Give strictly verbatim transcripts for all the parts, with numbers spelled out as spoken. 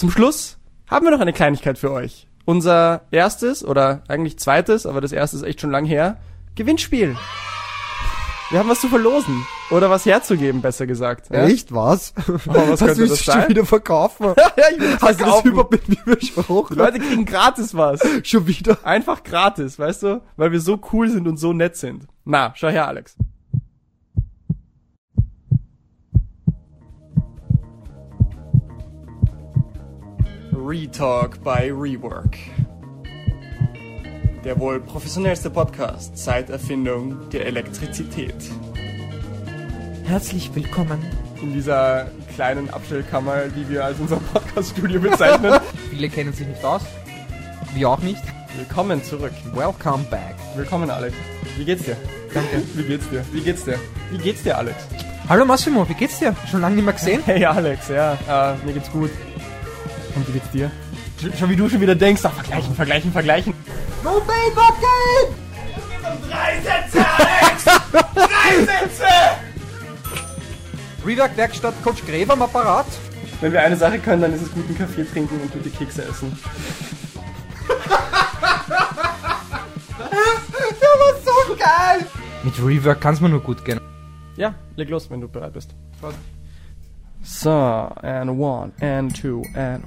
Zum Schluss haben wir noch eine Kleinigkeit für euch. Unser erstes, oder eigentlich zweites, aber das erste ist echt schon lang her, Gewinnspiel. Wir haben was zu verlosen. Oder was herzugeben, besser gesagt. Ja? Echt, was? Oh, was das könnte willst das du sein? schon wieder verkaufen? Ja, ich will das Hast du das verkaufen. überhaupt mit mir besprochen? Die Leute kriegen gratis was. Schon wieder? Einfach gratis, weißt du? Weil wir so cool sind und so nett sind. Na, schau her, Alex. Retalk by Rework. Der wohl professionellste Podcast seit Erfindung der Elektrizität. Herzlich willkommen. In dieser kleinen Abstellkammer, die wir als unser Podcast-Studio bezeichnen. Viele kennen sich nicht aus. Wir auch nicht. Willkommen zurück. Welcome back. Willkommen, Alex. Wie geht's dir? Danke. Wie geht's dir? Wie geht's dir? Wie geht's dir, Alex? Hallo Massimo, wie geht's dir? Schon lange nicht mehr gesehen? Hey, Alex, ja, äh, mir geht's gut. Und wie geht's dir? Schon wie du schon wieder denkst, ach, vergleichen, vergleichen, vergleichen. No pain, but gain! Drei Sätze, Alex! Drei Sätze! Rework Werkstatt Coach Gräber am Apparat. Wenn wir eine Sache können, dann ist es guten Kaffee trinken und gute Kekse essen. Der war so geil! Mit Rework kann's mir nur gut gehen. Ja, leg los, wenn du bereit bist. So, and one, and two, and...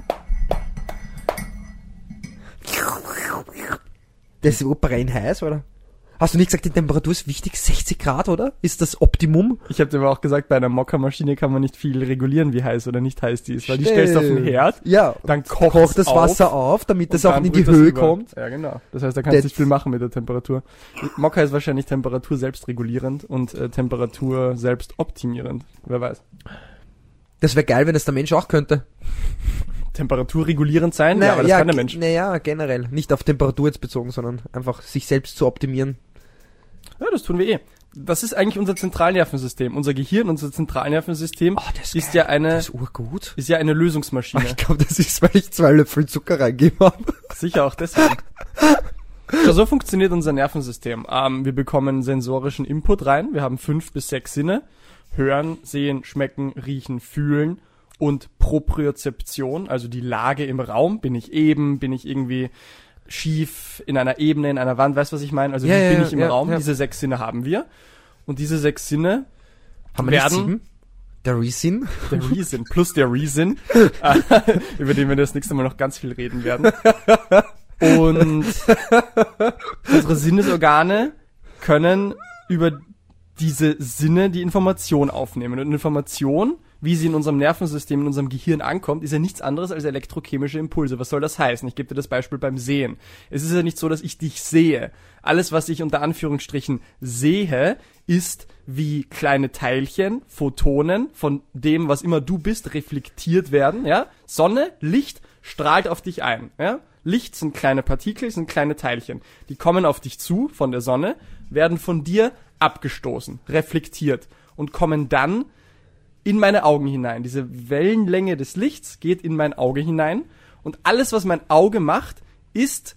Das ist super rein heiß, oder? Hast du nicht gesagt, die Temperatur ist wichtig? sechzig Grad, oder? Ist das Optimum? Ich habe dir aber auch gesagt, bei einer Mokka-Maschine kann man nicht viel regulieren, wie heiß oder nicht heiß die ist, weil die stellst du auf den Herd, ja, dann kocht kocht das auf, Wasser auf, damit das und auch dann in die brüht das Höhe über. kommt. Ja, genau. Das heißt, da kannst du Das- nicht viel machen mit der Temperatur. Mokka ist wahrscheinlich Temperatur selbstregulierend und äh, Temperatur selbst optimierend. Wer weiß. Das wäre geil, wenn es der Mensch auch könnte. Temperaturregulierend sein? ja, aber das ja, kann der ge- Mensch. Naja, generell. Nicht auf Temperatur jetzt bezogen, sondern einfach sich selbst zu optimieren. Ja, das tun wir eh. Das ist eigentlich unser Zentralnervensystem. Unser Gehirn, unser Zentralnervensystem Oh, das ist ist geil. ja eine, Das ist urgut. ist ja eine Lösungsmaschine. Ich glaube, das ist, weil ich zwei Löffel Zucker reingegeben habe. Sicher auch deswegen. Ja, so funktioniert unser Nervensystem. Ähm, wir bekommen sensorischen Input rein. Wir haben fünf bis sechs Sinne. Hören, sehen, schmecken, riechen, fühlen und Propriozeption, also die Lage im Raum. Bin ich eben, bin ich irgendwie schief in einer Ebene, in einer Wand, weißt du, was ich meine? Also Ja, wie ja, bin ja, ich im ja, Raum? ja. Diese sechs Sinne haben wir. Und diese sechs Sinne Haben wir nicht werden... sieben? Der Resin? Der Reason, plus der Reason, äh, über den wir das nächste Mal noch ganz viel reden werden. Und unsere Sinnesorgane können über diese Sinne die Information aufnehmen. Und Information, wie sie in unserem Nervensystem, in unserem Gehirn ankommt, ist ja nichts anderes als elektrochemische Impulse. Was soll das heißen? Ich gebe dir das Beispiel beim Sehen. Es ist ja nicht so, dass ich dich sehe. Alles, was ich unter Anführungsstrichen sehe, ist wie kleine Teilchen, Photonen von dem, was immer du bist, reflektiert werden. Ja? Sonne, Licht strahlt auf dich ein. Ja? Licht sind kleine Partikel, sind kleine Teilchen. Die kommen auf dich zu von der Sonne, werden von dir abgestoßen, reflektiert und kommen dann in meine Augen hinein. Diese Wellenlänge des Lichts geht in mein Auge hinein und alles, was mein Auge macht, ist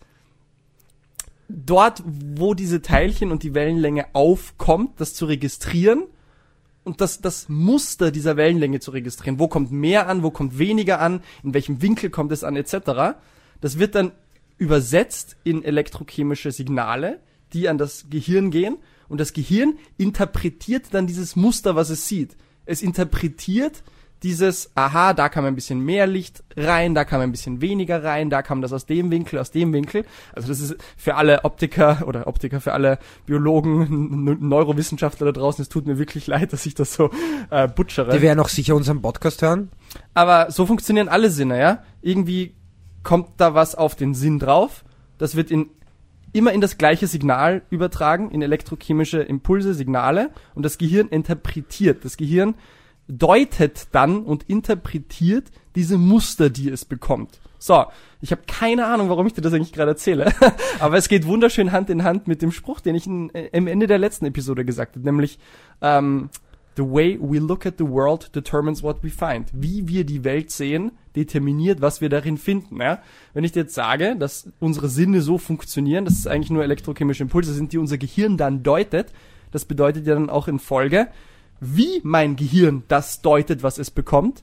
dort, wo diese Teilchen und die Wellenlänge aufkommt, das zu registrieren und das, das Muster dieser Wellenlänge zu registrieren. Wo kommt mehr an, wo kommt weniger an, in welchem Winkel kommt es an, et cetera. Das wird dann übersetzt in elektrochemische Signale, die an das Gehirn gehen und das Gehirn interpretiert dann dieses Muster, was es sieht. Es interpretiert dieses, aha, da kam ein bisschen mehr Licht rein, da kam ein bisschen weniger rein, da kam das aus dem Winkel, aus dem Winkel. Also das ist für alle Optiker oder Optiker, für alle Biologen, N- Neurowissenschaftler da draußen, es tut mir wirklich leid, dass ich das so äh, butchere. Die werden auch sicher unseren Podcast hören. Aber so funktionieren alle Sinne, ja? Irgendwie kommt da was auf den Sinn drauf, das wird in immer in das gleiche Signal übertragen, in elektrochemische Impulse, Signale, und das Gehirn interpretiert. Das Gehirn deutet dann und interpretiert diese Muster, die es bekommt. So, ich habe keine Ahnung, warum ich dir das eigentlich gerade erzähle, aber es geht wunderschön Hand in Hand mit dem Spruch, den ich in, äh, am Ende der letzten Episode gesagt habe, nämlich ähm, the way we look at the world determines what we find. Wie wir die Welt sehen, determiniert, was wir darin finden. Ja? Wenn ich dir jetzt sage, dass unsere Sinne so funktionieren, dass es eigentlich nur elektrochemische Impulse sind, die unser Gehirn dann deutet, das bedeutet ja dann auch in Folge, wie mein Gehirn das deutet, was es bekommt,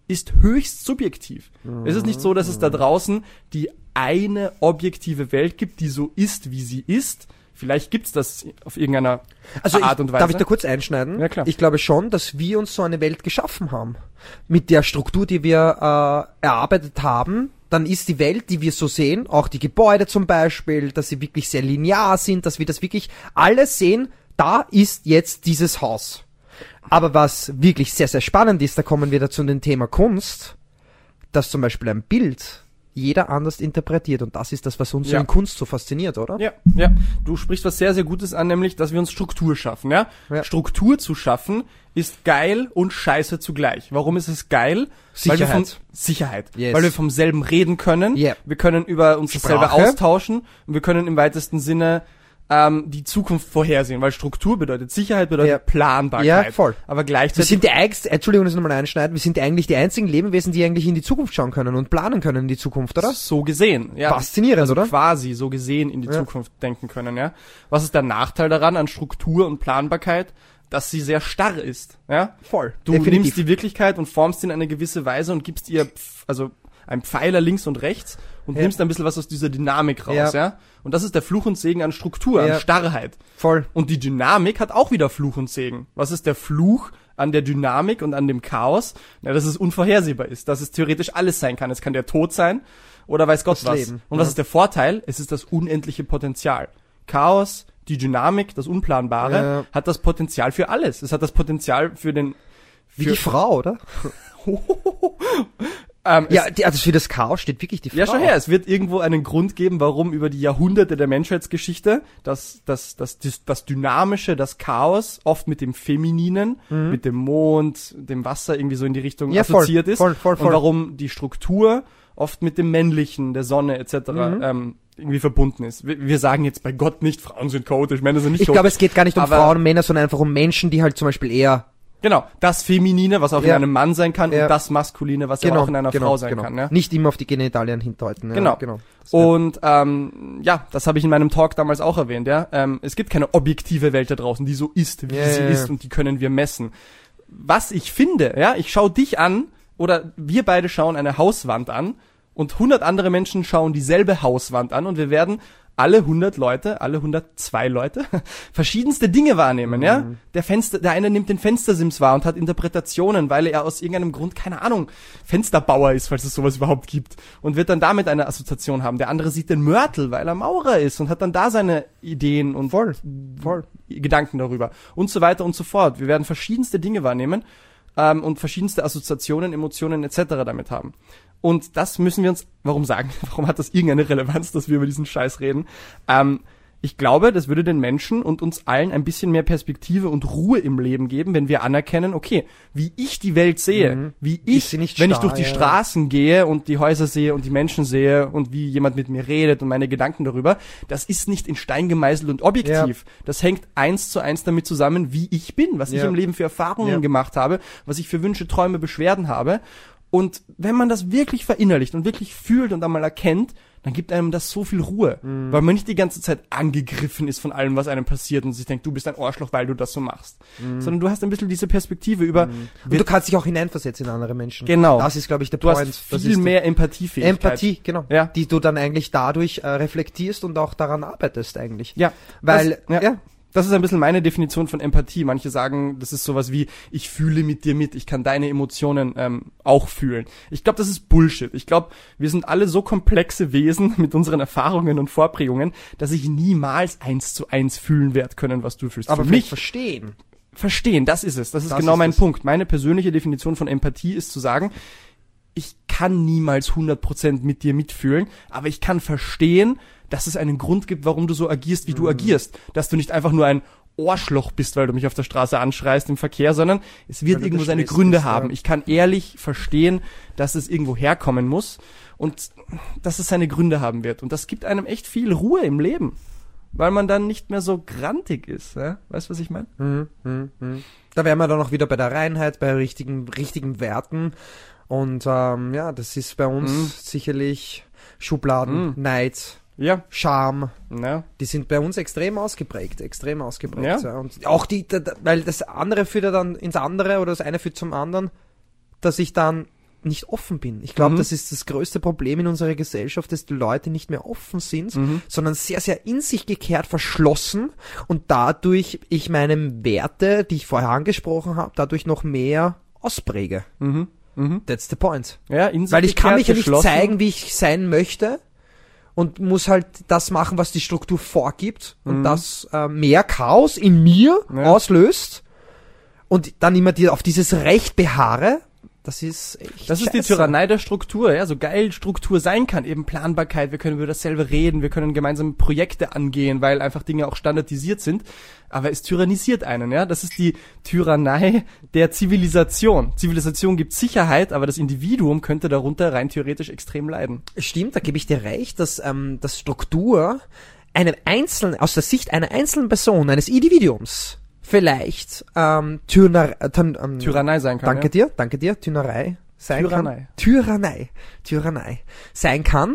ist höchst subjektiv. Mhm. Es ist nicht so, dass es da draußen die eine objektive Welt gibt, die so ist, wie sie ist. Vielleicht gibt's das auf irgendeiner also Art ich, und Weise. Darf ich da kurz einschneiden? Ja, klar. Ich glaube schon, dass wir uns so eine Welt geschaffen haben. Mit der Struktur, die wir äh, erarbeitet haben, dann ist die Welt, die wir so sehen, auch die Gebäude zum Beispiel, dass sie wirklich sehr linear sind, dass wir das wirklich alles sehen, da ist jetzt dieses Haus. Aber was wirklich sehr, sehr spannend ist, da kommen wir dazu in dem Thema Kunst, dass zum Beispiel ein Bild jeder anders interpretiert. Und das ist das, was uns Ja. so in Kunst so fasziniert, oder? Ja, ja. Du sprichst was sehr, sehr Gutes an, nämlich, dass wir uns Struktur schaffen, ja? Ja. Struktur zu schaffen ist geil und scheiße zugleich. Warum ist es geil? Weil wir vom, Sicherheit. Sicherheit. Yes. Weil wir vom selben reden können. Yeah. Wir können über uns dasselbe Sprache. austauschen und wir können im weitesten Sinne ähm, die Zukunft vorhersehen, weil Struktur bedeutet Sicherheit, bedeutet Ja. Planbarkeit. Ja, voll. Aber Wir gleichzeitig sind die einzigen, Entschuldigung, dass ich nochmal einschneiden, wir sind die eigentlich die einzigen Lebewesen, die eigentlich in die Zukunft schauen können und planen können in die Zukunft, oder? so gesehen. Ja. Faszinierend, also oder? quasi so gesehen in die Ja. Zukunft denken können, ja. Was ist der Nachteil daran an Struktur und Planbarkeit? Dass sie sehr starr ist, ja. Voll. Du Definitiv. nimmst die Wirklichkeit und formst sie in eine gewisse Weise und gibst ihr, pf- also ein Pfeiler links und rechts und Ja. nimmst ein bisschen was aus dieser Dynamik raus, Ja. ja. Und das ist der Fluch und Segen an Struktur, Ja. an Starrheit. Voll. Und die Dynamik hat auch wieder Fluch und Segen. Was ist der Fluch an der Dynamik und an dem Chaos? Na, dass es unvorhersehbar ist, dass es theoretisch alles sein kann. Es kann der Tod sein oder weiß Gott Das was. Leben. Und was Ja. ist der Vorteil? Es ist das unendliche Potenzial. Chaos, die Dynamik, das Unplanbare, Ja. hat das Potenzial für alles. Es hat das Potenzial für den... Wie Für, die Frau, oder? ähm, Ja, es, die, also für das Chaos steht wirklich die Frau. ja, schau her, es wird irgendwo einen Grund geben, warum über die Jahrhunderte der Menschheitsgeschichte das, das, das, das, das Dynamische, das Chaos oft mit dem Femininen, mit dem Mond, dem Wasser irgendwie so in die Richtung Mhm. Ja, voll, assoziiert ist. voll, voll, voll. Und warum die Struktur oft mit dem Männlichen, der Sonne et cetera Mhm. Ähm, irgendwie verbunden ist. Wir, wir sagen jetzt bei Gott nicht, Frauen sind chaotisch, Männer sind nicht Ich chaotisch. glaube, es geht gar nicht um Aber- Frauen und Männer, sondern einfach um Menschen, die halt zum Beispiel eher... Genau, das Feminine, was auch in Ja. einem Mann sein kann, Ja. und das Maskuline, was ja auch in einer Frau sein kann. Ja? Nicht immer auf die Genitalien hindeuten. Ja, Genau. genau. Das wär- Und ähm, ja, das habe ich in meinem Talk damals auch erwähnt. Ja, ähm, es gibt keine objektive Welt da draußen, die so ist, wie Ja, sie ja, ist, ja. und die können wir messen. Was ich finde, ja, ich schaue dich an oder wir beide schauen eine Hauswand an und hundert andere Menschen schauen dieselbe Hauswand an und wir werden alle hundert Leute, alle hundertzwei Leute, verschiedenste Dinge wahrnehmen, ja. Mhm. Der Fenster, der eine nimmt den Fenstersims wahr und hat Interpretationen, weil er aus irgendeinem Grund, keine Ahnung, Fensterbauer ist, falls es sowas überhaupt gibt, und wird dann damit eine Assoziation haben. Der andere sieht den Mörtel, weil er Maurer ist und hat dann da seine Ideen und Voll, voll. Gedanken darüber und so weiter und so fort. Wir werden verschiedenste Dinge wahrnehmen ähm, und verschiedenste Assoziationen, Emotionen et cetera damit haben. Und das müssen wir uns, warum sagen, warum hat das irgendeine Relevanz, dass wir über diesen Scheiß reden? Ähm, ich glaube, das würde den Menschen und uns allen ein bisschen mehr Perspektive und Ruhe im Leben geben, wenn wir anerkennen, okay, wie ich die Welt sehe, Mhm. wie Ist ich, sie nicht wenn ich starr, durch die ja. Straßen gehe und die Häuser sehe und die Menschen sehe und wie jemand mit mir redet und meine Gedanken darüber, das ist nicht in Stein gemeißelt und objektiv. Das hängt eins zu eins damit zusammen, wie ich bin, was ich Ja. im Leben für Erfahrungen Ja. gemacht habe, was ich für Wünsche, Träume, Beschwerden habe. Und wenn man das wirklich verinnerlicht und wirklich fühlt und einmal erkennt, dann gibt einem das so viel Ruhe, Mhm. weil man nicht die ganze Zeit angegriffen ist von allem, was einem passiert und sich denkt, du bist ein Arschloch, weil du das so machst. Sondern du hast ein bisschen diese Perspektive über, Mhm. Und du kannst dich auch hineinversetzen in andere Menschen. Genau. Das ist, glaube ich, der du Point. hast Das viel ist die- mehr Empathiefähigkeit. Empathie, genau. Ja. Die du dann eigentlich dadurch äh, reflektierst und auch daran arbeitest eigentlich. Ja, Weil, das, ja, ja. das ist ein bisschen meine Definition von Empathie. Manche sagen, das ist sowas wie, ich fühle mit dir mit, ich kann deine Emotionen ähm, auch fühlen. Ich glaube, das ist Bullshit. Ich glaube, wir sind alle so komplexe Wesen mit unseren Erfahrungen und Vorprägungen, dass ich niemals eins zu eins fühlen werde können, was du fühlst. Aber Für vielleicht mich verstehen. verstehen, das ist es. Das ist Das genau ist mein es. Punkt. Meine persönliche Definition von Empathie ist zu sagen, ich kann niemals hundert Prozent mit dir mitfühlen, aber ich kann verstehen, dass es einen Grund gibt, warum du so agierst, wie du Mhm. agierst. Dass du nicht einfach nur ein Arschloch bist, weil du mich auf der Straße anschreist im Verkehr, sondern es wird Weil du irgendwo seine gestresst Gründe bist, ja. haben. Ich kann ehrlich verstehen, dass es irgendwo herkommen muss und dass es seine Gründe haben wird. Und das gibt einem echt viel Ruhe im Leben, weil man dann nicht mehr so grantig ist. Ja? Weißt du, was ich meine? Mhm, mhm, mhm. Da wären wir dann auch wieder bei der Reinheit, bei richtigen, richtigen Werten. Und ähm, ja, das ist bei uns Mhm. sicherlich Schubladen, Mhm. Neid, Ja. Scham. Ja. Die sind bei uns extrem ausgeprägt, extrem ausgeprägt. Ja. Ja. Und auch die, da, da, weil das andere führt ja dann ins andere oder das eine führt zum anderen, dass ich dann nicht offen bin. Ich glaube, Mhm. das ist das größte Problem in unserer Gesellschaft, dass die Leute nicht mehr offen sind, Mhm. sondern sehr, sehr in sich gekehrt, verschlossen und dadurch ich meine Werte, die ich vorher angesprochen habe, dadurch noch mehr auspräge. Mhm. Mhm. That's the point. Ja, in sich Weil ich kann gekehrt, mich ja nicht geschlossen. zeigen, wie ich sein möchte und muss halt das machen, was die Struktur vorgibt und Mhm. das äh, mehr Chaos in mir Ja. auslöst und dann immer die, auf dieses Recht beharre. Das ist echt Das ist die scheiße. Tyrannei der Struktur, ja, so geil Struktur sein kann, eben Planbarkeit, wir können über dasselbe reden, wir können gemeinsam Projekte angehen, weil einfach Dinge auch standardisiert sind, aber es tyrannisiert einen, ja, das ist die Tyrannei der Zivilisation. Zivilisation gibt Sicherheit, aber das Individuum könnte darunter rein theoretisch extrem leiden. Stimmt, da gebe ich dir recht, dass, ähm, dass Struktur einem einzelnen, aus der Sicht einer einzelnen Person, eines Individuums, vielleicht ähm, Tyranner, äh, tyn, ähm, Tyrannei sein kann, danke ja. dir, danke dir, Tyrannei sein Tyrannei. kann. Tyrannei. Tyrannei. Sein kann.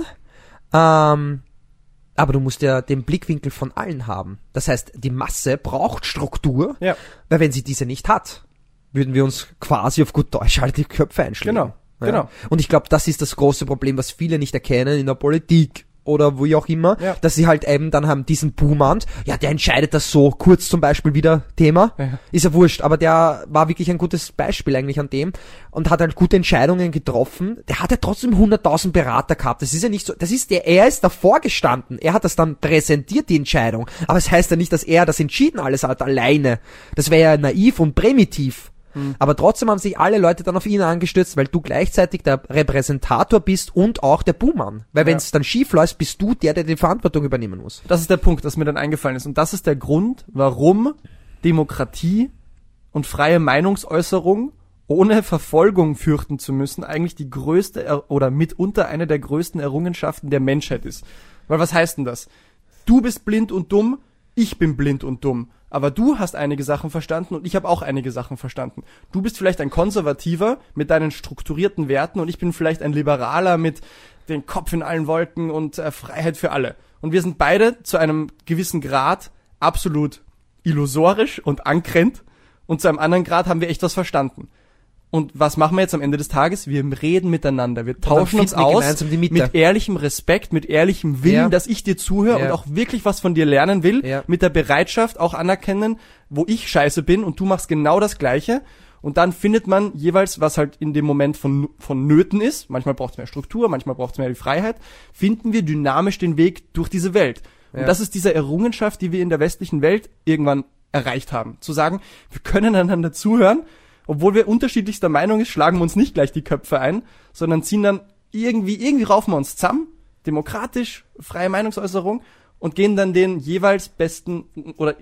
Ähm, aber du musst ja den Blickwinkel von allen haben. Das heißt, die Masse braucht Struktur, Ja. weil wenn sie diese nicht hat, würden wir uns quasi auf gut Deutsch halt die Köpfe einschlagen. Genau, genau. Und ich glaube, das ist das große Problem, was viele nicht erkennen in der Politik oder wo auch immer, Ja. dass sie halt eben dann haben diesen Buhmann, ja, der entscheidet das so, kurz zum Beispiel wieder Thema, Ja. ist ja wurscht, aber der war wirklich ein gutes Beispiel eigentlich an dem und hat halt gute Entscheidungen getroffen. Der hat ja trotzdem hunderttausend Berater gehabt, das ist ja nicht so, das ist der, er ist davor gestanden, er hat das dann präsentiert, die Entscheidung, aber es heißt ja nicht, dass er das entschieden alles hat, alleine. Das wäre ja naiv und primitiv. Aber trotzdem haben sich alle Leute dann auf ihn angestürzt, weil du gleichzeitig der Repräsentator bist und auch der Buhmann. Weil wenn es dann schief läuft, bist du der, der die Verantwortung übernehmen muss. Das ist der Punkt, das mir dann eingefallen ist. Und das ist der Grund, warum Demokratie und freie Meinungsäußerung ohne Verfolgung fürchten zu müssen eigentlich die größte er- oder mitunter eine der größten Errungenschaften der Menschheit ist. Weil was heißt denn das? Du bist blind und dumm, ich bin blind und dumm. Aber du hast einige Sachen verstanden und ich habe auch einige Sachen verstanden. Du bist vielleicht ein Konservativer mit deinen strukturierten Werten und ich bin vielleicht ein Liberaler mit den Kopf in allen Wolken und äh, Freiheit für alle. Und wir sind beide zu einem gewissen Grad absolut illusorisch und ankrent und zu einem anderen Grad haben wir echt was verstanden. Und was machen wir jetzt am Ende des Tages? Wir reden miteinander, wir tauschen uns finden wir aus gemeinsam die Mitte. mit ehrlichem Respekt, mit ehrlichem Willen, Ja. dass ich dir zuhöre Ja. und auch wirklich was von dir lernen will, Ja. mit der Bereitschaft auch anerkennen, wo ich scheiße bin und du machst genau das Gleiche. Und dann findet man jeweils, was halt in dem Moment von, von Nöten ist, manchmal braucht es mehr Struktur, manchmal braucht es mehr die Freiheit, finden wir dynamisch den Weg durch diese Welt. Und Ja. das ist diese Errungenschaft, die wir in der westlichen Welt irgendwann erreicht haben. Zu sagen, wir können einander zuhören, obwohl wir unterschiedlichster Meinung ist, schlagen wir uns nicht gleich die Köpfe ein, sondern ziehen dann irgendwie, irgendwie raufen wir uns zusammen, demokratisch, freie Meinungsäußerung und gehen dann den jeweils besten oder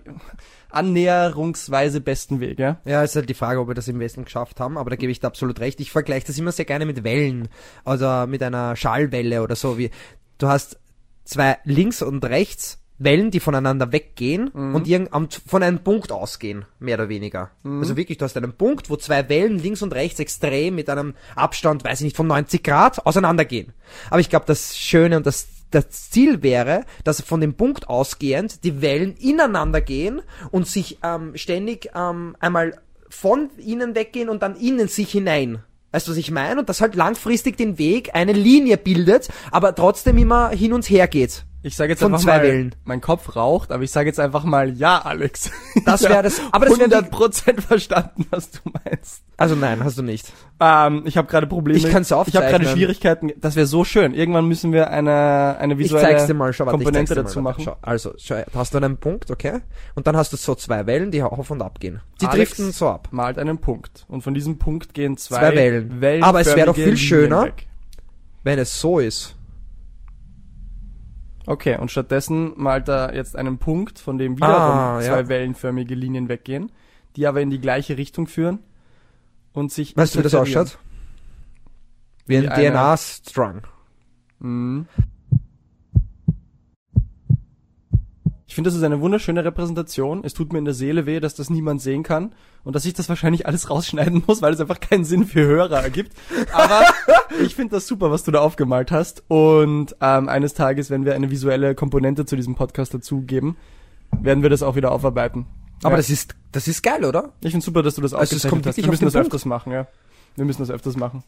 annäherungsweise besten Weg, ja. Ja, ist halt die Frage, ob wir das im Westen geschafft haben, aber da gebe ich dir absolut recht. Ich vergleiche das immer sehr gerne mit Wellen oder mit einer Schallwelle oder so, wie du hast zwei links und rechts Wellen, die voneinander weggehen und irgend, am- von einem Punkt ausgehen, mehr oder weniger. Also wirklich, du hast einen Punkt, wo zwei Wellen links und rechts extrem mit einem Abstand, weiß ich nicht, von neunzig Grad auseinandergehen. Aber ich glaube, das Schöne und das das Ziel wäre, dass von dem Punkt ausgehend die Wellen ineinander gehen und sich ähm, ständig ähm, einmal von ihnen weggehen und dann in sich hinein. Weißt du, was ich meine? Und das halt langfristig den Weg, eine Linie bildet, aber trotzdem immer hin und her geht. Ich sage jetzt Von einfach zwei mal, Wellen. mein Kopf raucht, aber ich sage jetzt einfach mal, ja, Alex. Das Ich wäre hab das- aber das wär die- hundert Prozent verstanden, was du meinst. Also nein, hast du nicht. Ähm, ich habe gerade Probleme. Ich kann's Ich habe gerade aufzeichnen. Schwierigkeiten. Das wäre so schön. Irgendwann müssen wir eine eine Ich visuelle zeig's dir mal, schau, warte, ich Komponente zeig's dir dazu mal, machen. warte, schau. Also, schau, da hast du einen Punkt, okay? Und dann hast du so zwei Wellen, die auf und ab gehen. Die Alex driften so ab. Malt einen Punkt und von diesem Punkt gehen zwei, Zwei Wellen. Aber es wäre doch viel Linien schöner. weg. Wenn es so ist. Okay, und stattdessen malt er jetzt einen Punkt, von dem wiederum Ah, zwei ja. wellenförmige Linien weggehen, die aber in die gleiche Richtung führen und sich Weißt du, wie das separieren. ausschaut? Wie ein Wie eine- D N A-Strang. Mhm. Ich finde, das ist eine wunderschöne Repräsentation. Es tut mir in der Seele weh, dass das niemand sehen kann und dass ich das wahrscheinlich alles rausschneiden muss, weil es einfach keinen Sinn für Hörer ergibt. Aber ich finde das super, was du da aufgemalt hast. Und ähm, eines Tages, wenn wir eine visuelle Komponente zu diesem Podcast dazugeben, werden wir das auch wieder aufarbeiten. Aber ja. das ist, das ist geil, oder? Ich finde super, dass du das Also es aufgezeichnet kommt hast. wirklich Wir auf müssen den das Punkt. öfters machen, ja. Wir müssen das öfters machen.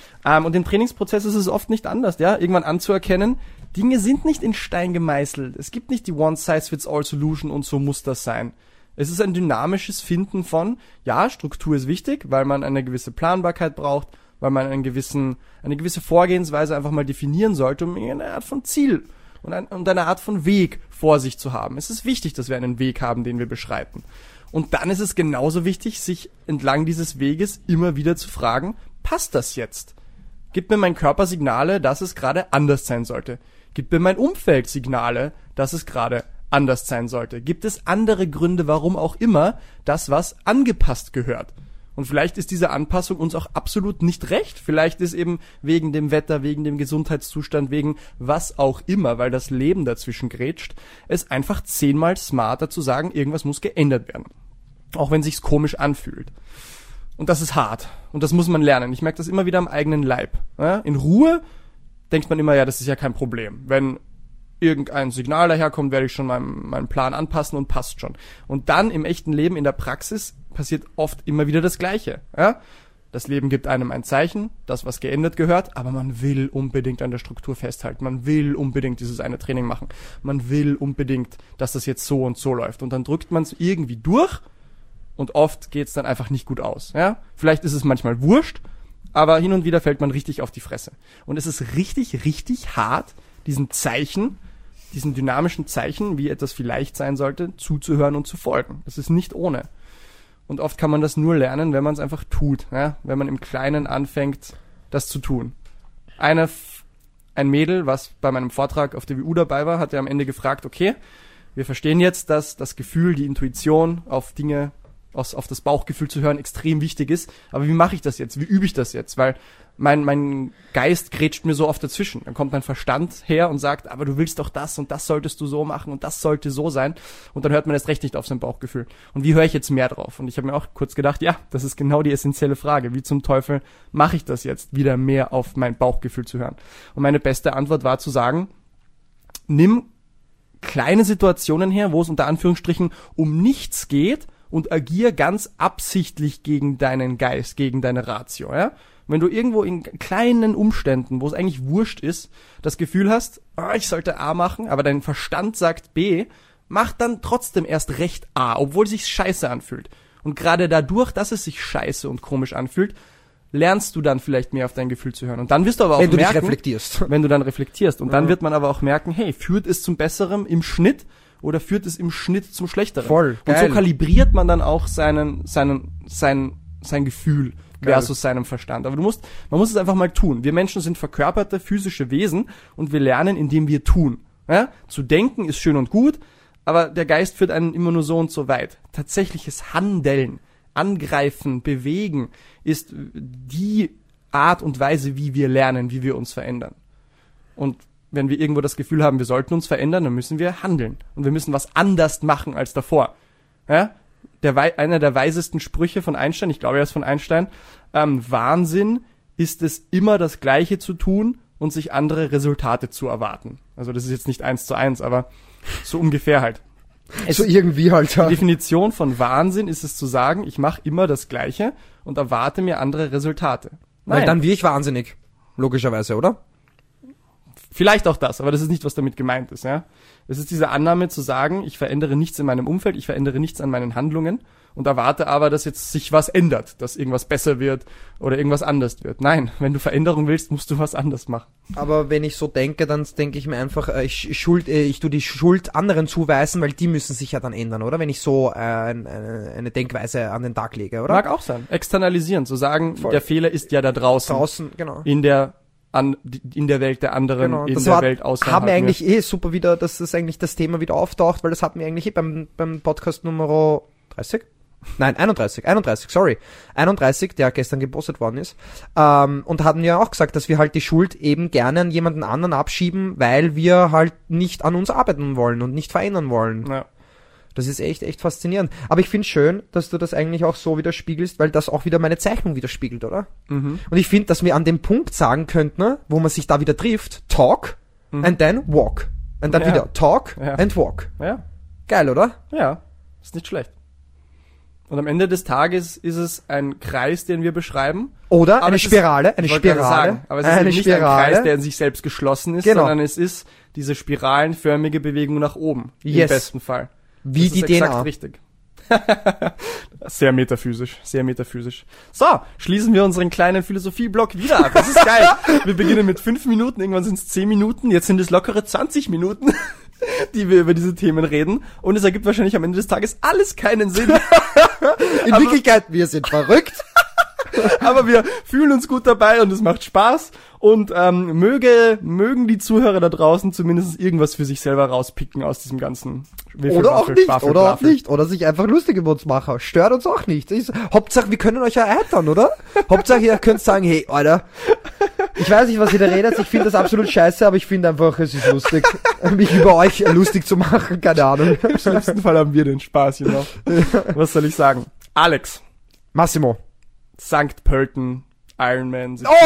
Ähm, und im Trainingsprozess ist es oft nicht anders, ja, irgendwann anzuerkennen, Dinge sind nicht in Stein gemeißelt. Es gibt nicht die One-Size-Fits-All-Solution und so muss das sein. Es ist ein dynamisches Finden von, ja, Struktur ist wichtig, weil man eine gewisse Planbarkeit braucht, weil man einen gewissen, eine gewisse Vorgehensweise einfach mal definieren sollte, um eine Art von Ziel und, ein, und eine Art von Weg vor sich zu haben. Es ist wichtig, dass wir einen Weg haben, den wir beschreiten. Und dann ist es genauso wichtig, sich entlang dieses Weges immer wieder zu fragen, passt das jetzt? Gibt mir mein Körper Signale, dass es gerade anders sein sollte? Gibt mir mein Umfeld Signale, dass es gerade anders sein sollte? Gibt es andere Gründe, warum auch immer, das was angepasst gehört? Und vielleicht ist diese Anpassung uns auch absolut nicht recht. Vielleicht ist eben wegen dem Wetter, wegen dem Gesundheitszustand, wegen was auch immer, weil das Leben dazwischen grätscht, es einfach zehnmal smarter zu sagen, irgendwas muss geändert werden. Auch wenn sich's komisch anfühlt. Und das ist hart. Und das muss man lernen. Ich merke das immer wieder am eigenen Leib. Ja? In Ruhe denkt man immer, ja, das ist ja kein Problem. Wenn irgendein Signal daherkommt, werde ich schon meinen, meinen Plan anpassen und passt schon. Und dann im echten Leben, in der Praxis, passiert oft immer wieder das Gleiche. Ja? Das Leben gibt einem ein Zeichen, das, was geändert gehört, aber man will unbedingt an der Struktur festhalten. Man will unbedingt dieses eine Training machen. Man will unbedingt, dass das jetzt so und so läuft. Und dann drückt man es irgendwie durch und oft geht es dann einfach nicht gut aus. Ja? Vielleicht ist es manchmal wurscht, aber hin und wieder fällt man richtig auf die Fresse. Und es ist richtig, richtig hart, diesen Zeichen, diesen dynamischen Zeichen, wie etwas vielleicht sein sollte, zuzuhören und zu folgen. Das ist nicht ohne. Und oft kann man das nur lernen, wenn man es einfach tut, ja? Wenn man im Kleinen anfängt, das zu tun. Eine, ein Mädel, was bei meinem Vortrag auf der W U dabei war, hat ja am Ende gefragt, okay, wir verstehen jetzt, dass das Gefühl, die Intuition auf Dinge, aus, auf das Bauchgefühl zu hören, extrem wichtig ist. Aber wie mache ich das jetzt? Wie übe ich das jetzt? Weil mein, mein Geist grätscht mir so oft dazwischen. Dann kommt mein Verstand her und sagt, aber du willst doch das und das solltest du so machen und das sollte so sein. Und dann hört man erst recht nicht auf sein Bauchgefühl. Und wie höre ich jetzt mehr drauf? Und ich habe mir auch kurz gedacht, ja, das ist genau die essentielle Frage. Wie zum Teufel mache ich das jetzt, wieder mehr auf mein Bauchgefühl zu hören? Und meine beste Antwort war zu sagen, nimm kleine Situationen her, wo es unter Anführungsstrichen um nichts geht, und agier ganz absichtlich gegen deinen Geist, gegen deine Ratio, ja? Wenn du irgendwo in kleinen Umständen, wo es eigentlich wurscht ist, das Gefühl hast, oh, ich sollte A machen, aber dein Verstand sagt B, mach dann trotzdem erst recht A, obwohl es sich scheiße anfühlt. Und gerade dadurch, dass es sich scheiße und komisch anfühlt, lernst du dann vielleicht mehr auf dein Gefühl zu hören. Und dann wirst du aber auch wenn du merken, dich reflektierst. wenn du dann reflektierst. Und dann Ja. wird man aber auch merken, hey, führt es zum Besseren im Schnitt oder führt es im Schnitt zum Schlechteren? Voll, Und geil. so kalibriert man dann auch seinen, seinen, sein, sein Gefühl Geil. versus seinem Verstand. Aber du musst, man muss es einfach mal tun. Wir Menschen sind verkörperte physische Wesen und wir lernen, indem wir tun. Ja? Zu denken ist schön und gut, aber der Geist führt einen immer nur so und so weit. Tatsächliches Handeln, Angreifen, Bewegen ist die Art und Weise, wie wir lernen, wie wir uns verändern. Und wenn wir irgendwo das Gefühl haben, wir sollten uns verändern, dann müssen wir handeln. Und wir müssen was anders machen als davor. Ja? Der, einer der weisesten Sprüche von Einstein, ich glaube, er ist von Einstein, ähm, Wahnsinn ist es immer das Gleiche zu tun und sich andere Resultate zu erwarten. Also das ist jetzt nicht eins zu eins, aber so ungefähr halt. Es, so irgendwie halt, ja. Die Definition von Wahnsinn ist es zu sagen, ich mache immer das Gleiche und erwarte mir andere Resultate. Weil Nein. dann wäre ich wahnsinnig. Logischerweise, oder? Vielleicht auch das, aber das ist nicht, was damit gemeint ist, ja. Es ist diese Annahme zu sagen, ich verändere nichts in meinem Umfeld, ich verändere nichts an meinen Handlungen und erwarte aber, dass jetzt sich was ändert, dass irgendwas besser wird oder irgendwas anders wird. Nein, wenn du Veränderung willst, musst du was anders machen. Aber wenn ich so denke, dann denke ich mir einfach, äh, ich, ich, schuld, äh, ich tu die Schuld anderen zuweisen, weil die müssen sich ja dann ändern, oder? Wenn ich so äh, eine, eine Denkweise an den Tag lege, oder? Mag auch sein. Externalisieren, zu sagen, Voll. der Fehler ist ja da draußen. Draußen, genau. In der an, in der Welt der anderen, Genau, in das der war, Welt außerhalb. haben wir mir. eigentlich eh super wieder, dass das eigentlich das Thema wieder auftaucht, weil das hatten wir eigentlich eh beim, beim Podcast Nummer dreißig? Nein, einunddreißig, einunddreißig, sorry. einunddreißig, der gestern gepostet worden ist. Ähm, und hatten ja auch gesagt, dass wir halt die Schuld eben gerne an jemanden anderen abschieben, weil wir halt nicht an uns arbeiten wollen und nicht verändern wollen. Ja. Das ist echt, echt faszinierend. Aber ich finde schön, dass du das eigentlich auch so widerspiegelst, weil das auch wieder meine Zeichnung widerspiegelt, oder? Mhm. Und ich finde, dass wir an dem Punkt sagen könnten, ne, wo man sich da wieder trifft, talk Mhm. and then walk. Und dann Ja. wieder talk Ja. and walk. Ja. Geil, oder? Ja, ist nicht schlecht. Und am Ende des Tages ist es ein Kreis, den wir beschreiben. Oder Aber eine es ist- Spirale, eine Ich wollte gerade Spirale, sagen, aber es ist eine eben nicht Spirale. ein Kreis, der in sich selbst geschlossen ist, Genau. sondern es ist diese spiralenförmige Bewegung nach oben. Yes. Im besten Fall. Wie das die ist D N exakt A. richtig. Sehr metaphysisch, sehr metaphysisch. So, schließen wir unseren kleinen Philosophieblock wieder ab. Das ist geil. Wir beginnen mit fünf Minuten, irgendwann sind es zehn Minuten, jetzt sind es lockere zwanzig Minuten, die wir über diese Themen reden. Und es ergibt wahrscheinlich am Ende des Tages alles keinen Sinn. In Aber- Wirklichkeit, wir sind verrückt. Aber wir fühlen uns gut dabei und es macht Spaß. Und ähm, möge, mögen die Zuhörer da draußen zumindest irgendwas für sich selber rauspicken aus diesem ganzen Wiffel, Oder auch Waffel, nicht, Schwafel, oder auch Blafel. nicht. Oder sich einfach lustig über uns machen. Stört uns auch nicht. Ist, Hauptsache, wir können euch erheitern, oder? Hauptsache, ihr könnt sagen, hey, Alter, ich weiß nicht, was ihr da redet, ich finde das absolut scheiße, aber ich finde einfach, es ist lustig, mich über euch lustig zu machen, keine Ahnung. Im schlimmsten Fall haben wir den Spaß hier noch. Was soll ich sagen? Alex, Massimo. Sankt Pölten, Ironman. Oh,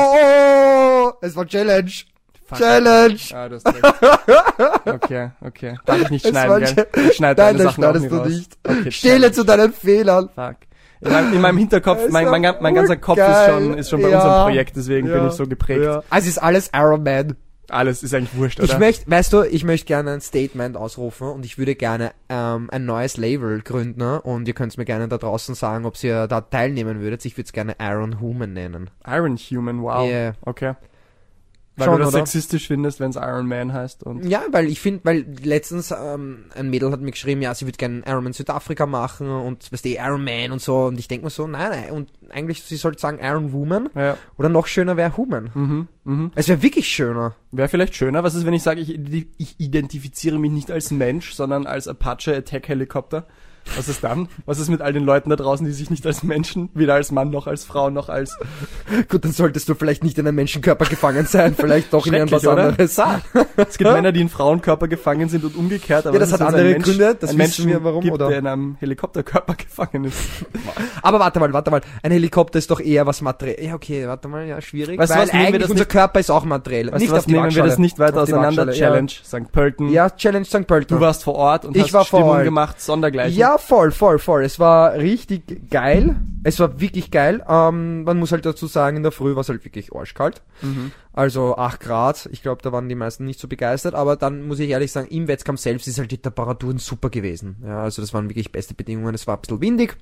oh, es war Challenge. Fuck. Challenge. Ah, du hast recht. Okay, okay. Darf ich nicht Es war schneiden, Cha- gell? Ich schneide Nein, deine das Sachen auch schneidest nie du raus. nicht. Okay, Stehle Challenge. zu deinen Fehlern. Fuck. In meinem, in meinem Hinterkopf, Es mein, war mein, mein ganzer Kopf ist urgeil. schon, ist schon bei Ja. unserem Projekt, deswegen bin Ja. ich so geprägt. Ja. Also es ist alles Iron Man. Alles ist eigentlich wurscht, oder? Ich möchte, weißt du, ich möchte gerne ein Statement ausrufen und ich würde gerne ähm, ein neues Label gründen, ne? Und ihr könnt mir gerne da draußen sagen, ob ihr da teilnehmen würdet. Ich würde es gerne Iron Human nennen. Iron Human, wow. Yeah. Okay. Weil Schon, du das oder? sexistisch findest, wenn es Iron Man heißt. Und Ja, weil ich finde, weil letztens ähm, ein Mädel hat mir geschrieben, ja, sie würde gerne Iron Man Südafrika machen und weißt du, Iron Man und so. Und ich denke mir so, nein, nein. Und eigentlich, sie sollte sagen Iron Woman ja. oder noch schöner wäre Human. Mhm, mhm. Es wäre wirklich schöner. Wäre vielleicht schöner. Was ist, wenn ich sage, ich, ich identifiziere mich nicht als Mensch, sondern als Apache Attack Helikopter? Was ist dann? Was ist mit all den Leuten da draußen, die sich nicht als Menschen, weder als Mann noch als Frau noch als Gut, dann solltest du vielleicht nicht in einem Menschenkörper gefangen sein, vielleicht doch in schrecklich, was oder? anderes. Sa- Es gibt Männer, die in Frauenkörper gefangen sind und umgekehrt. Aber Ja, das was hat ist, wenn es andere einen Gründe, das einen wissen Menschen wir warum, gibt, oder? der in einem Helikopterkörper gefangen ist. Aber warte mal, warte mal. Ein Helikopter ist doch eher was materiell. Ja, okay, warte mal, ja, schwierig. Weißt du weil was, nehmen wir eigentlich das unser nicht- Körper ist auch materiell. Weißt nicht du was, auf die nehmen wir Waagschale. das nicht weiter Auf die auseinander? Waagschale, ja. Challenge, Sankt Pölten. Ja, Challenge Sankt Pölten. Du warst vor Ort und Ich hast war vor Stimmung Ort. gemacht, sondergleichen. Ja, voll, voll, voll. Es war richtig geil. Es war wirklich geil. Ähm, man muss halt dazu sagen, in der Früh war es halt wirklich arschkalt. Mhm. Also acht Grad. Ich glaube, da waren die meisten nicht so begeistert. Aber dann muss ich ehrlich sagen, im Wettkampf selbst ist halt die Temperaturen super gewesen. Ja, also das waren wirklich beste Bedingungen. Es war ein bisschen windig.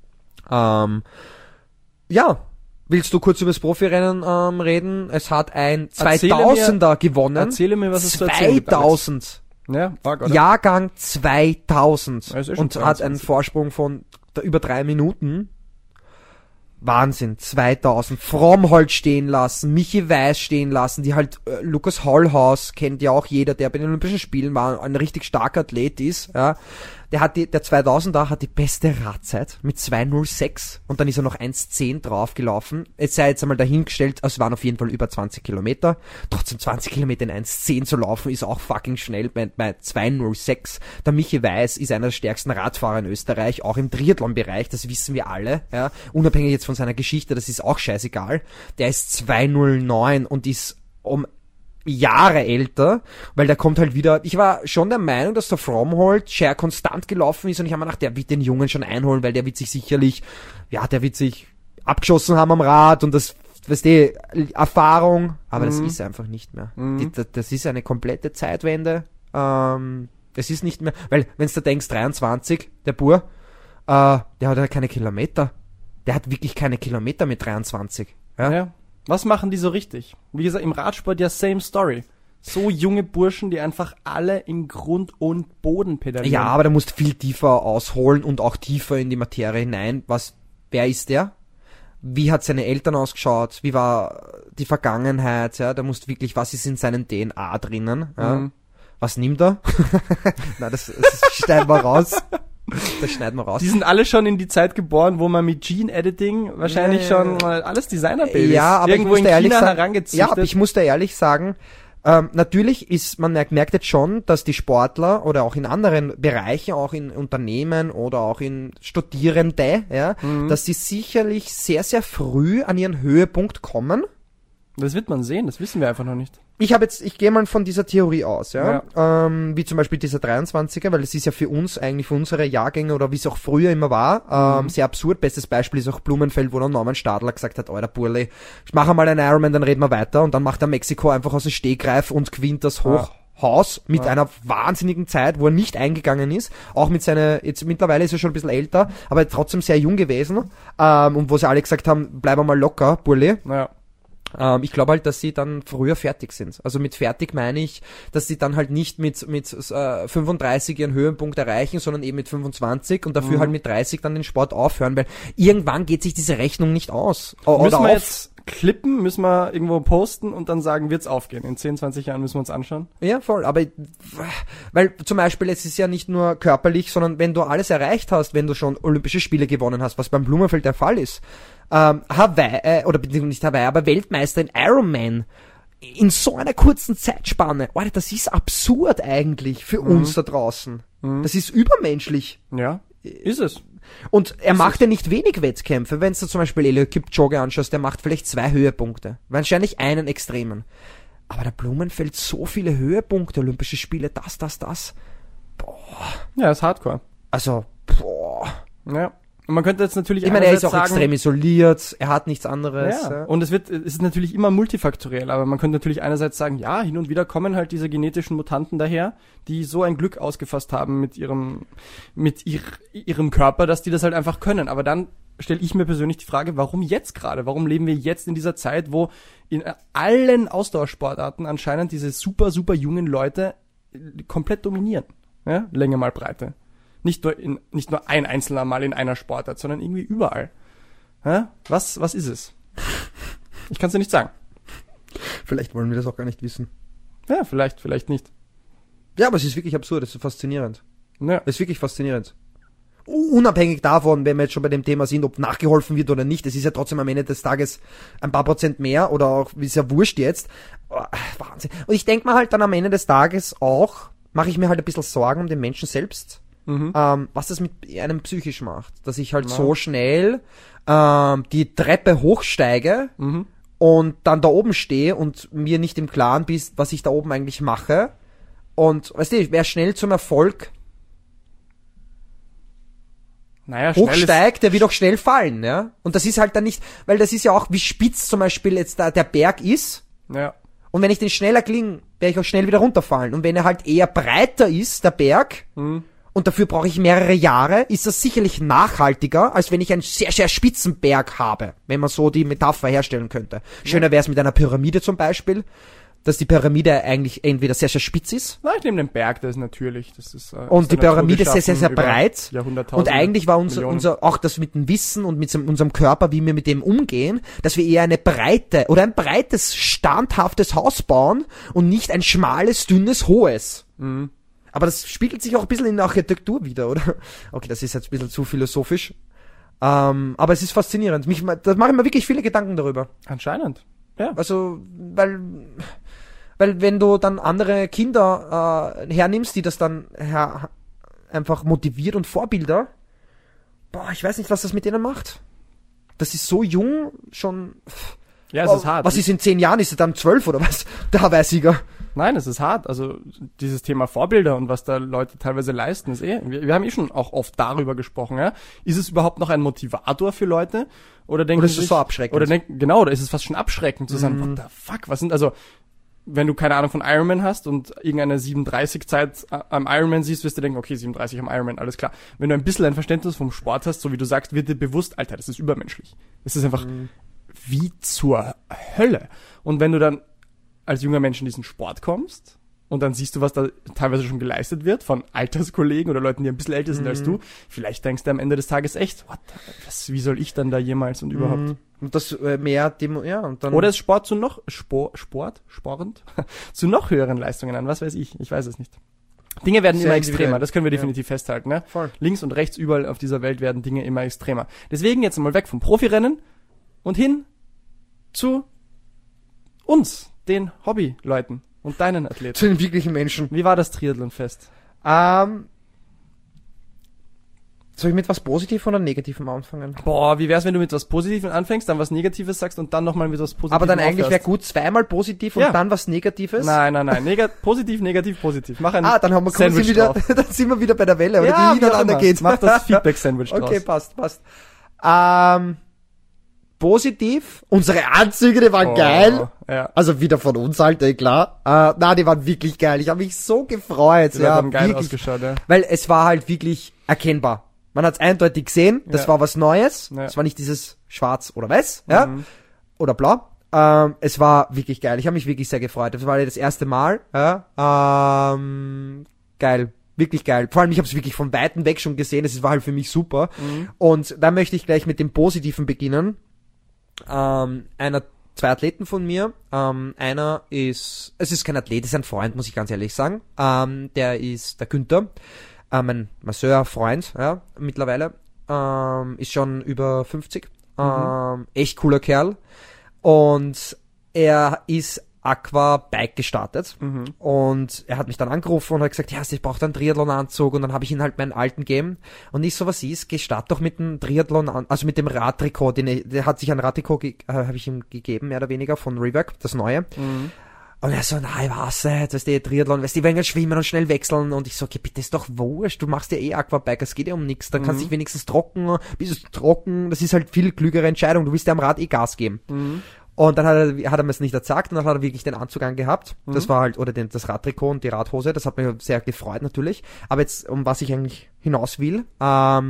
Ähm, ja. Willst du kurz über das Profirennen ähm, reden? Es hat ein Erzähle mir- zweitausender gewonnen. Erzähle mir, was es zu erzählen gibt, Alex. zweitausend. Ja, arg, oder? Jahrgang zweitausend. Ja, ist eh schon Und hat einen zweiundzwanzig. Vorsprung von d- über drei Minuten. Wahnsinn, zweitausend. Frommholt stehen lassen, Michi Weiß stehen lassen, die halt, äh, Lukas Hollhaus kennt ja auch jeder, der bei den Olympischen Spielen war, ein richtig starker Athlet ist, ja. Der hat die, der zweitausender hat die beste Radzeit mit zwei null sechs und dann ist er noch eins zehn draufgelaufen. Es sei jetzt einmal dahingestellt, also es waren auf jeden Fall über zwanzig Kilometer. Trotzdem zwanzig Kilometer in eins zehn zu laufen ist auch fucking schnell bei, bei zwei null sechs. Der Michi Weiß ist einer der stärksten Radfahrer in Österreich, auch im Triathlon-Bereich, das wissen wir alle, ja. Unabhängig jetzt von seiner Geschichte, das ist auch scheißegal. Der ist zwei null neun und ist um Jahre älter, weil der kommt halt wieder, ich war schon der Meinung, dass der Frommholt sehr konstant gelaufen ist und ich habe mir gedacht, der wird den Jungen schon einholen, weil der wird sich sicherlich, ja, der wird sich abgeschossen haben am Rad und das, weißt du, Erfahrung, aber Mhm. das ist einfach nicht mehr. Mhm. Die, das, das ist eine komplette Zeitwende, ähm, das ist nicht mehr, weil, wenn du denkst, dreiundzwanzig, der Bur, äh, der hat ja keine Kilometer, der hat wirklich keine Kilometer mit dreiundzwanzig, ja. Ja. Was machen die so richtig? Wie gesagt, im Radsport ja same story. So junge Burschen, die einfach alle in Grund und Boden pedalieren. Ja, aber da musst viel tiefer ausholen und auch tiefer in die Materie hinein. Was, wer ist der? Wie hat seine Eltern ausgeschaut? Wie war die Vergangenheit? Ja, da musst wirklich, was ist in seinen D N A drinnen? Ja? Mhm. Was nimmt er? Nein, das, das schneiden wir raus. Das schneiden wir raus. Die sind alle schon in die Zeit geboren, wo man mit Gene-Editing wahrscheinlich Ja, schon äh, alles Designer-Babys Ja, aber irgendwo ich muss in da ehrlich China sagen, herangezüchtet. ja, aber ich muss da ehrlich sagen, ähm, natürlich ist, man merkt, merkt jetzt schon, dass die Sportler oder auch in anderen Bereichen, auch in Unternehmen oder auch in Studierende, ja, Mhm. dass sie sicherlich sehr, sehr früh an ihren Höhepunkt kommen. Das wird man sehen, das wissen wir einfach noch nicht. Ich habe jetzt, ich gehe mal von dieser Theorie aus, ja, Ähm, wie zum Beispiel dieser dreiundzwanziger, weil es ist ja für uns, eigentlich für unsere Jahrgänge oder wie es auch früher immer war, ähm, Mhm. sehr absurd. Bestes Beispiel ist auch Blumenfeld, wo dann Norman Stadler gesagt hat, Alter Burli, ich mache mal einen Ironman, dann reden wir weiter und dann macht er Mexiko einfach aus dem Stegreif und gewinnt das Hochhaus mit Ja. einer wahnsinnigen Zeit, wo er nicht eingegangen ist, auch mit seiner, jetzt mittlerweile ist er schon ein bisschen älter, aber trotzdem sehr jung gewesen, ähm, und wo sie alle gesagt haben, bleib mal locker, Burli. Naja. Ähm, ich glaube halt, dass sie dann früher fertig sind. Also mit fertig meine ich, dass sie dann halt nicht mit mit äh, fünfunddreißig ihren Höhepunkt erreichen, sondern eben mit fünfundzwanzig und dafür Mhm. halt mit dreißig dann den Sport aufhören, weil irgendwann geht sich diese Rechnung nicht aus. O- Müssen oder wir auf. jetzt klippen, müssen wir irgendwo posten und dann sagen, wird's aufgehen. In zehn, zwanzig Jahren müssen wir uns anschauen. Ja, voll. Aber weil zum Beispiel, es ist ja nicht nur körperlich, sondern wenn du alles erreicht hast, wenn du schon Olympische Spiele gewonnen hast, was beim Blumenfeld der Fall ist, ähm, Hawaii, äh, oder beziehungsweise nicht Hawaii, aber Weltmeister in Ironman in so einer kurzen Zeitspanne, Alter, das ist absurd eigentlich für Mhm. uns da draußen. Mhm. Das ist übermenschlich. Ja, ist es. Und er Ist macht es. ja nicht wenig Wettkämpfe. Wenn du zum Beispiel Eliud Kipchoge anschaust, der macht vielleicht zwei Höhepunkte. Wahrscheinlich einen extremen. Aber der Blumenfeld so viele Höhepunkte, Olympische Spiele, das, das, das. Ja, ist Hardcore. Also, boah. Ja. Und man könnte jetzt natürlich Ich meine, er ist auch einerseits sagen, extrem isoliert, er hat nichts anderes. Ja. Ja. Und es wird, es ist natürlich immer multifaktoriell, aber man könnte natürlich einerseits sagen, ja, hin und wieder kommen halt diese genetischen Mutanten daher, die so ein Glück ausgefasst haben mit ihrem, mit ihr, ihrem Körper, dass die das halt einfach können. Aber dann stelle ich mir persönlich die Frage, warum jetzt gerade? Warum leben wir jetzt in dieser Zeit, wo in allen Ausdauersportarten anscheinend diese super, super jungen Leute komplett dominieren? Ja? Länge mal Breite. Nicht nur in, nicht nur ein einzelner Mal in einer Sportart, sondern irgendwie überall. Hä? Was, was ist es? Ich kann es dir nicht sagen. Vielleicht wollen wir das auch gar nicht wissen. Ja, vielleicht, vielleicht nicht. Ja, aber es ist wirklich absurd, es ist faszinierend. Ja. Es ist wirklich faszinierend. Unabhängig davon, wenn wir jetzt schon bei dem Thema sind, ob nachgeholfen wird oder nicht, es ist ja trotzdem am Ende des Tages ein paar Prozent mehr oder auch, ist ja wurscht jetzt. Oh, Wahnsinn. Und ich denke mir halt dann am Ende des Tages auch, mache ich mir halt ein bisschen Sorgen um den Menschen selbst. Mhm. Ähm, was das mit einem psychisch macht. Dass ich halt Ja. so schnell ähm, die Treppe hochsteige Mhm. und dann da oben stehe und mir nicht im Klaren bist, was ich da oben eigentlich mache. Und, weißt du, wer schnell zum Erfolg Naja, schnell ist, hochsteigt, der wird auch schnell fallen, ja. Und das ist halt dann nicht, weil das ist ja auch, wie spitz zum Beispiel jetzt da der Berg ist. ja, Und wenn ich den schneller klinge, werde ich auch schnell wieder runterfallen. Und wenn er halt eher breiter ist, der Berg, mhm. und dafür brauche ich mehrere Jahre, ist das sicherlich nachhaltiger, als wenn ich einen sehr, sehr spitzen Berg habe, wenn man so die Metapher herstellen könnte. Schöner wäre es mit einer Pyramide zum Beispiel, dass die Pyramide eigentlich entweder sehr, sehr spitz ist Na, ich nehme den Berg, das ist natürlich, das ist, äh, aus und die der Natur Pyramide sehr, sehr, sehr geschaffen über breit. Jahrhunderttausende, Und eigentlich war unser, Millionen. unser, auch das mit dem Wissen und mit so- unserem Körper, wie wir mit dem umgehen, dass wir eher eine breite oder ein breites, standhaftes Haus bauen und nicht ein schmales, dünnes, hohes. Mhm. Aber das spiegelt sich auch ein bisschen in der Architektur wieder, oder? Okay, das ist jetzt ein bisschen zu philosophisch. Ähm, aber es ist faszinierend. Mich, da mache ich mir wirklich viele Gedanken darüber. Anscheinend. Ja. Also, weil, weil wenn du dann andere Kinder äh, hernimmst, die das dann her, einfach motiviert und Vorbilder, boah, ich weiß nicht, was das mit denen macht. Das ist so jung, schon... Ja, es ist hart. Was ist in zehn Jahren? Ist er dann zwölf oder was? Der Hawaii-Sieger. Nein, es ist hart. Also dieses Thema Vorbilder und was da Leute teilweise leisten, ist eh. Wir, wir haben eh schon auch oft darüber gesprochen. Ja? Ist es überhaupt noch ein Motivator für Leute? Oder denken Oder ist es sich, so abschreckend? Oder denken, genau, oder ist es fast schon abschreckend zu sagen, Mhm. what the fuck? Was sind also? Wenn du keine Ahnung von Ironman hast und irgendeine siebenunddreißig Zeit am Ironman siehst, wirst du denken, okay, siebenunddreißig am Ironman, alles klar. Wenn du ein bisschen ein Verständnis vom Sport hast, so wie du sagst, wird dir bewusst, Alter, das ist übermenschlich. Das ist einfach Mhm. wie zur Hölle. Und wenn du dann als junger Mensch in diesen Sport kommst und dann siehst du, was da teilweise schon geleistet wird von Alterskollegen oder Leuten, die ein bisschen älter sind Mhm. als du, vielleicht denkst du am Ende des Tages echt, what, was, wie soll ich dann da jemals und überhaupt? Mhm. Und das äh, mehr, Demo, ja, und dann... Oder ist Sport zu noch, Sport, Sport, sporend, zu noch höheren Leistungen an, was weiß ich, ich weiß es nicht. Dinge werden Sehr immer individuell. extremer, das können wir Ja. definitiv festhalten, ne? Voll. Links und rechts überall auf dieser Welt werden Dinge immer extremer. Deswegen jetzt mal weg vom Profirennen und hin zu uns, den Hobbyleuten und deinen Athleten. Zu den wirklichen Menschen. Wie war das Triathlonfest? Ähm, Soll ich mit was Positivem oder Negativem anfangen? Boah, wie wär's, wenn du mit was Positivem anfängst, dann was Negatives sagst und dann nochmal mit was Positivem Aber dann eigentlich wäre aufhörst? gut, zweimal positiv und Ja. dann was Negatives? Nein, nein, nein. Nega- positiv, negativ, positiv. Mach ein Ah, dann haben wir Sandwich sind wieder, drauf. dann sind wir wieder bei der Welle, oder Ja, die wie auch ineinander immer. geht. Mach das Feedback-Sandwich draus. Okay, passt, passt. Ähm, positiv, unsere Anzüge, die waren Oh, geil. Ja. Also wieder von uns halt, eh, klar. Äh, na, die waren wirklich geil. Ich habe mich so gefreut. Die ja, haben geil wirklich. ausgeschaut, ja. Weil es war halt wirklich erkennbar. Man hat es eindeutig gesehen, das Ja. war was Neues. Ja. Es war nicht dieses schwarz oder weiß, ja, Mhm. oder blau. Ähm, es war wirklich geil. Ich habe mich wirklich sehr gefreut. Das war das erste Mal. Ja. Ähm, geil. Wirklich geil. Vor allem, ich habe es wirklich von Weitem weg schon gesehen. Es war halt für mich super. Mhm. Und da möchte ich gleich mit dem Positiven beginnen. Ähm, einer zwei Athleten von mir. Ähm, einer ist, es ist kein Athlet, es ist ein Freund, muss ich ganz ehrlich sagen. Ähm, der ist der Günther. Äh, mein Masseur, Freund, ja, mittlerweile. Ähm, ist schon über fünfzig. Ähm, echt cooler Kerl. Und er ist Aqua-Bike gestartet. Mhm. Und er hat mich dann angerufen und hat gesagt, ja, ich brauche einen Triathlon-Anzug. Und dann habe ich ihn halt meinen alten gegeben. Und ich so, was ist, geh start doch mit dem Triathlon an, also mit dem Radtrikot. Den, er- der hat sich ein Radtrikot, ge äh, habe ich ihm gegeben, mehr oder weniger, von Reebok, das neue. Mhm. Und er so, nein, was, jetzt weißt du, Triathlon, weißt du, die wollen jetzt schwimmen und schnell wechseln. Und ich so, okay, bitte, ist doch wurscht, du machst ja eh Aquabike, es geht ja um nichts. Dann kannst du dich wenigstens trocken, bist du trocken, das ist halt viel klügere Entscheidung, du willst ja am Rad eh Gas geben. Mhm. Und dann hat er, hat er mir es nicht erzagt und dann hat er wirklich den Anzug angehabt. Mhm. Das war halt, oder den, das Radtrikot und die Radhose, das hat mich sehr gefreut natürlich. Aber jetzt, um was ich eigentlich hinaus will, ähm,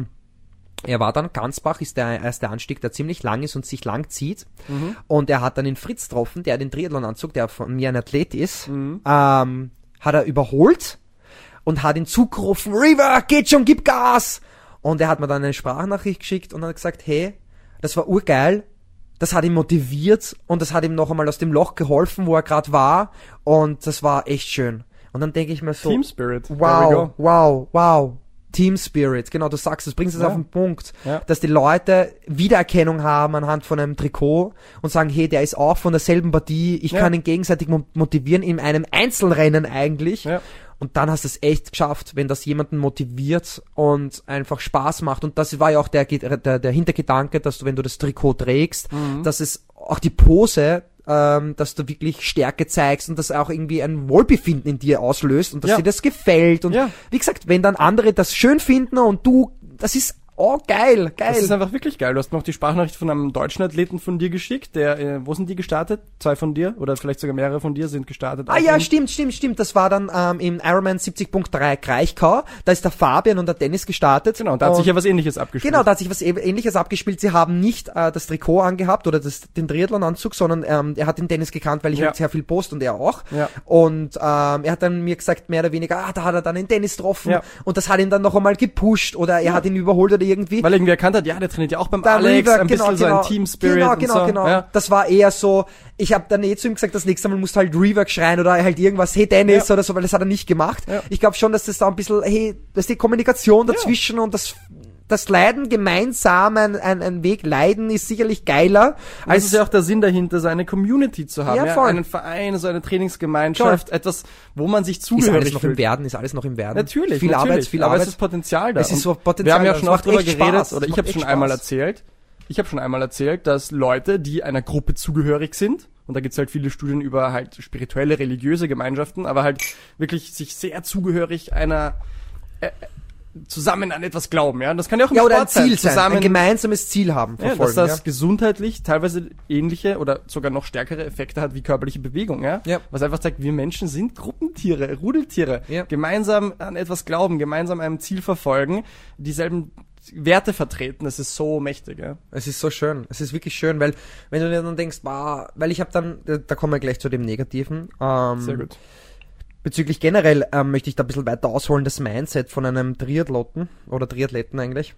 er war dann, Gansbach ist der erste Anstieg, der ziemlich lang ist und sich lang zieht. Mhm. Und er hat dann den Fritz getroffen, der den Triathlon-Anzug, der von mir ein Athlet ist, Mhm. ähm, hat er überholt und hat ihn zugerufen, River, geht schon, gib Gas! Und er hat mir dann eine Sprachnachricht geschickt und hat gesagt, hey, das war urgeil, das hat ihn motiviert und das hat ihm noch einmal aus dem Loch geholfen, wo er gerade war und das war echt schön. Und dann denke ich mir so, Team Spirit. There we wow, go. wow, wow. Team Spirit, genau, du sagst es, bringst es Ja. auf den Punkt, Ja. dass die Leute Wiedererkennung haben anhand von einem Trikot und sagen, hey, der ist auch von derselben Partie, ich Ja. kann ihn gegenseitig mo- motivieren in einem Einzelrennen eigentlich. Ja. Und dann hast du es echt geschafft, wenn das jemanden motiviert und einfach Spaß macht. Und das war ja auch der, der, der Hintergedanke, dass du, wenn du das Trikot trägst, Mhm. dass es auch die Pose, ähm, dass du wirklich Stärke zeigst und das auch irgendwie ein Wohlbefinden in dir auslöst und dass Ja. dir das gefällt. Und Ja. wie gesagt, wenn dann andere das schön finden und du, das ist, oh geil, geil. Das ist einfach wirklich geil. Du hast mir auch die Sprachnachricht von einem deutschen Athleten von dir geschickt, der, äh, wo sind die gestartet? Zwei von dir? Oder vielleicht sogar mehrere von dir sind gestartet. Ah auch ja, in- stimmt, stimmt, stimmt. Das war dann ähm, im Ironman siebzig Punkt drei Kraichgau. Da ist der Fabian und der Dennis gestartet. Genau, da hat und sich ja was Ähnliches abgespielt. Genau, da hat sich was äh- Ähnliches abgespielt. Sie haben nicht äh, das Trikot angehabt oder das, den Triathlon-Anzug, sondern ähm, er hat den Dennis gekannt, weil ich Ja. halt sehr viel post und er auch. Ja. Und ähm, er hat dann mir gesagt, mehr oder weniger, ah, da hat er dann den Dennis getroffen Ja. und das hat ihn dann noch einmal gepusht oder er hat ihn überholt oder irgendwie. Weil irgendwie erkannt hat, ja, der trainiert ja auch beim Der Alex, Reebok, ein bisschen so ein Team Spirit Genau, und genau, so. genau. Ja. Das war eher so, ich habe dann eh zu ihm gesagt, das nächste Mal musst du halt Reebok schreien oder halt irgendwas, hey Dennis Ja. oder so, weil das hat er nicht gemacht. Ja. Ich glaube schon, dass das da ein bisschen, hey, das ist die Kommunikation dazwischen und das das Leiden gemeinsam, ein, ein, ein Weg leiden ist sicherlich geiler Das als ist ja auch der Sinn dahinter, so eine Community zu haben. Ja, Ja, voll. einen Verein, so eine Trainingsgemeinschaft, etwas, wo man sich ist zugehörig alles noch fühlt. im Werden, ist alles noch im Werden. Natürlich, viel natürlich. Arbeit, viel aber Arbeit. es ist Potenzial da. Es ist Und so Potenzial Wir haben ja da. schon Es auch macht drüber echt geredet, Spaß. oder Es ich macht habe echt schon einmal Spaß. erzählt, ich habe schon einmal erzählt, dass Leute, die einer Gruppe zugehörig sind, und da gibt's halt viele Studien über halt spirituelle, religiöse Gemeinschaften, aber halt wirklich sich sehr zugehörig einer äh, zusammen an etwas glauben, ja. Und das kann ja auch im Ja, oder ein Sport sein, Ziel sein, zusammen ein gemeinsames Ziel haben, ja, verfolgen. dass das ja. gesundheitlich teilweise ähnliche oder sogar noch stärkere Effekte hat wie körperliche Bewegung, ja? Ja. Was einfach zeigt, wir Menschen sind Gruppentiere, Rudeltiere, Ja. gemeinsam an etwas glauben, gemeinsam einem Ziel verfolgen, dieselben Werte vertreten, das ist so mächtig, ja. Es ist so schön. Es ist wirklich schön, weil wenn du dir dann denkst, bah, weil ich habe dann, da kommen wir gleich zu dem Negativen. Ähm, Sehr gut. Bezüglich generell ähm, möchte ich da ein bisschen weiter ausholen, das Mindset von einem Triathloten oder Triathleten eigentlich,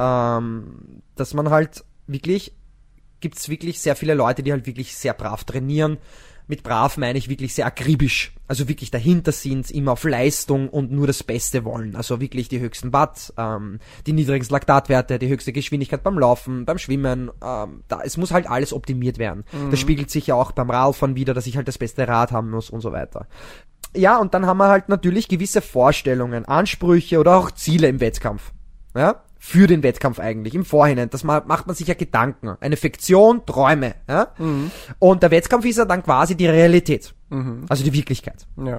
ähm, dass man halt wirklich, gibt's wirklich sehr viele Leute, die halt wirklich sehr brav trainieren. Mit brav meine ich wirklich sehr akribisch, also wirklich dahinter sind, immer auf Leistung und nur das Beste wollen, also wirklich die höchsten Watt, ähm, die niedrigsten Laktatwerte, die höchste Geschwindigkeit beim Laufen, beim Schwimmen, ähm, da, es muss halt alles optimiert werden. Das spiegelt sich ja auch beim Radfahren wieder, dass ich halt das beste Rad haben muss und so weiter. Ja, und dann haben wir halt natürlich gewisse Vorstellungen, Ansprüche oder auch Ziele im Wettkampf. Ja? für den Wettkampf eigentlich, im Vorhinein. Das ma- macht man sich ja Gedanken. Eine Fiktion, Träume. Ja? Mhm. Und der Wettkampf ist ja dann quasi die Realität. Mhm. Also die Wirklichkeit. Ja.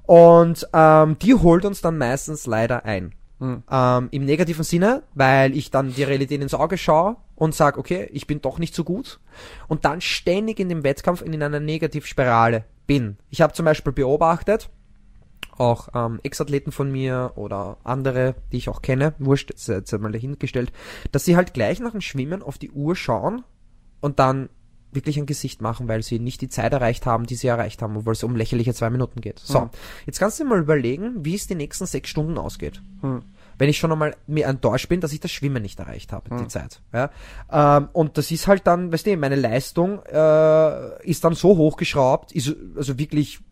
Und ähm, die holt uns dann meistens leider ein. Mhm. Ähm, im negativen Sinne, weil ich dann die Realität ins Auge schaue und sage, okay, ich bin doch nicht so gut. Und dann ständig in dem Wettkampf in einer Negativspirale bin. Ich habe zum Beispiel beobachtet, auch ähm, Ex-Athleten von mir oder andere, die ich auch kenne, wurscht, jetzt, jetzt mal dahingestellt, dass sie halt gleich nach dem Schwimmen auf die Uhr schauen und dann wirklich ein Gesicht machen, weil sie nicht die Zeit erreicht haben, die sie erreicht haben, obwohl es um lächerliche zwei Minuten geht. So, Mhm. jetzt kannst du dir mal überlegen, wie es die nächsten sechs Stunden ausgeht. Mhm. Wenn ich schon einmal mir enttäuscht bin, dass ich das Schwimmen nicht erreicht habe, die Mhm. Zeit. Ja? Ähm, und das ist halt dann, weißt du, meine Leistung äh, ist dann so hochgeschraubt, ist also wirklich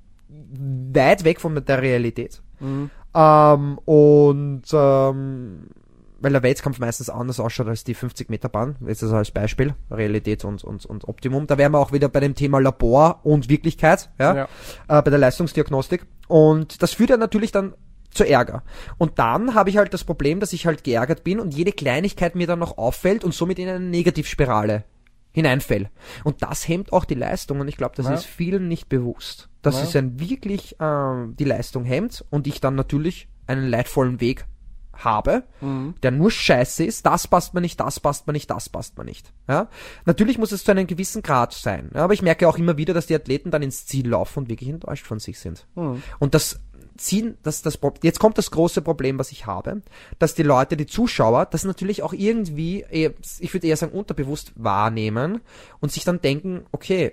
weit weg von der Realität. Mhm. Ähm, und ähm, weil der Wettkampf meistens anders ausschaut als die fünfzig Meter Bahn, jetzt also als Beispiel, Realität und, und, und Optimum. Da wären wir auch wieder bei dem Thema Labor und Wirklichkeit, ja, Ja. Äh, bei der Leistungsdiagnostik. Und das führt ja natürlich dann zu Ärger. Und dann habe ich halt das Problem, dass ich halt geärgert bin und jede Kleinigkeit mir dann noch auffällt und somit in eine Negativspirale hineinfällt. Und das hemmt auch die Leistung und ich glaube, das Ja. ist vielen nicht bewusst. Dass Ja. es ein wirklich ähm, die Leistung hemmt und ich dann natürlich einen leidvollen Weg habe, Mhm. der nur scheiße ist, das passt mir nicht, das passt mir nicht, das passt mir nicht. Ja? Natürlich muss es zu einem gewissen Grad sein, ja? Aber ich merke auch immer wieder, dass die Athleten dann ins Ziel laufen und wirklich enttäuscht von sich sind. Mhm. Und das ziehen, das, das, Pro- jetzt kommt das große Problem, was ich habe, dass die Leute, die Zuschauer, das natürlich auch irgendwie, eher, ich würde eher sagen, unterbewusst wahrnehmen und sich dann denken, okay,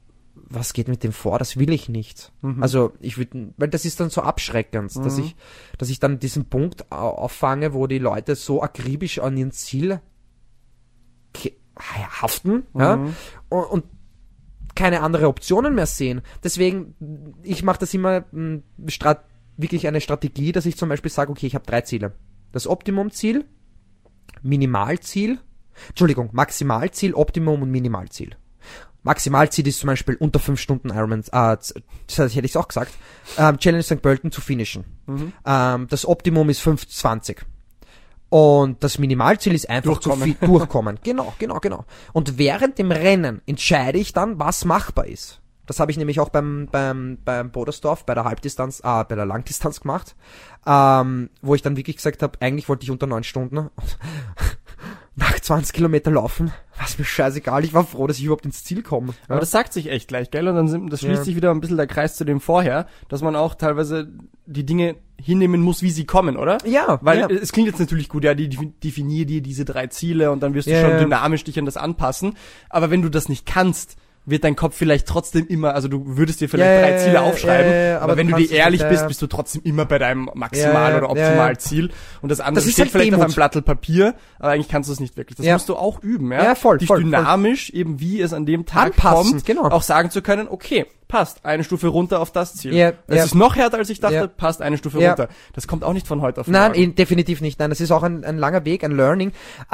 was geht mit dem vor? Das will ich nicht. Mhm. Also ich würde, weil das ist dann so abschreckend, dass Mhm. ich, dass ich dann diesen Punkt au- auffange, wo die Leute so akribisch an ihren Ziel ke- haften, ja, Mhm. und, und keine andere Optionen mehr sehen. Deswegen, ich mache das immer mh, strat wirklich eine Strategie, dass ich zum Beispiel sage, okay, ich habe drei Ziele. Das Optimumziel, Minimalziel, Entschuldigung, Maximalziel, Optimum und Minimalziel. Maximalziel ist zum Beispiel unter fünf Stunden Ironman, äh, das hätte ich auch gesagt, ähm, Challenge Sankt Pölten zu finishen. Mhm. Ähm, das Optimum ist fünf zwanzig. Und das Minimalziel ist einfach zu Durchkommen. viel durchkommen. Genau, genau, genau. Und während dem Rennen entscheide ich dann, was machbar ist. Das habe ich nämlich auch beim, beim, beim Bodersdorf, bei der Halbdistanz, ah, bei der Langdistanz gemacht, ähm, wo ich dann wirklich gesagt habe, eigentlich wollte ich unter neun Stunden nach zwanzig Kilometer laufen, was mir scheißegal, ich war froh, dass ich überhaupt ins Ziel komme. Aber Ja. das sagt sich echt gleich, gell? Und dann sind, das schließt Ja. sich wieder ein bisschen der Kreis zu dem vorher, dass man auch teilweise die Dinge hinnehmen muss, wie sie kommen, oder? Ja, Weil ja. es klingt jetzt natürlich gut, ja, die definier dir diese drei Ziele und dann wirst du Ja, schon ja. dynamisch dich an das anpassen. Aber wenn du das nicht kannst, wird dein Kopf vielleicht trotzdem immer, also du würdest dir vielleicht Ja, drei ja, Ziele ja, aufschreiben, ja, ja, aber, aber wenn du du dir kannst es ehrlich nicht, bist, ja. bist du trotzdem immer bei deinem Maximal- Ja, ja, oder ja, ja. Optimalziel. Und das andere Das ist steht halt vielleicht auf Demut. einem Blatt Papier, aber eigentlich kannst du es nicht wirklich. Das Ja. musst du auch üben, ja? Ja, voll, Dich voll, voll. dynamisch, eben wie es an dem Tag Anpassen, kommt, genau. auch sagen zu können, okay, passt, eine Stufe runter auf das Ziel. Ja, es ja. ist noch härter, als ich dachte, Ja. passt eine Stufe Ja. runter. Das kommt auch nicht von heute auf Nein, morgen. eh, definitiv nicht. Nein, das ist auch ein, ein langer Weg, ein Learning.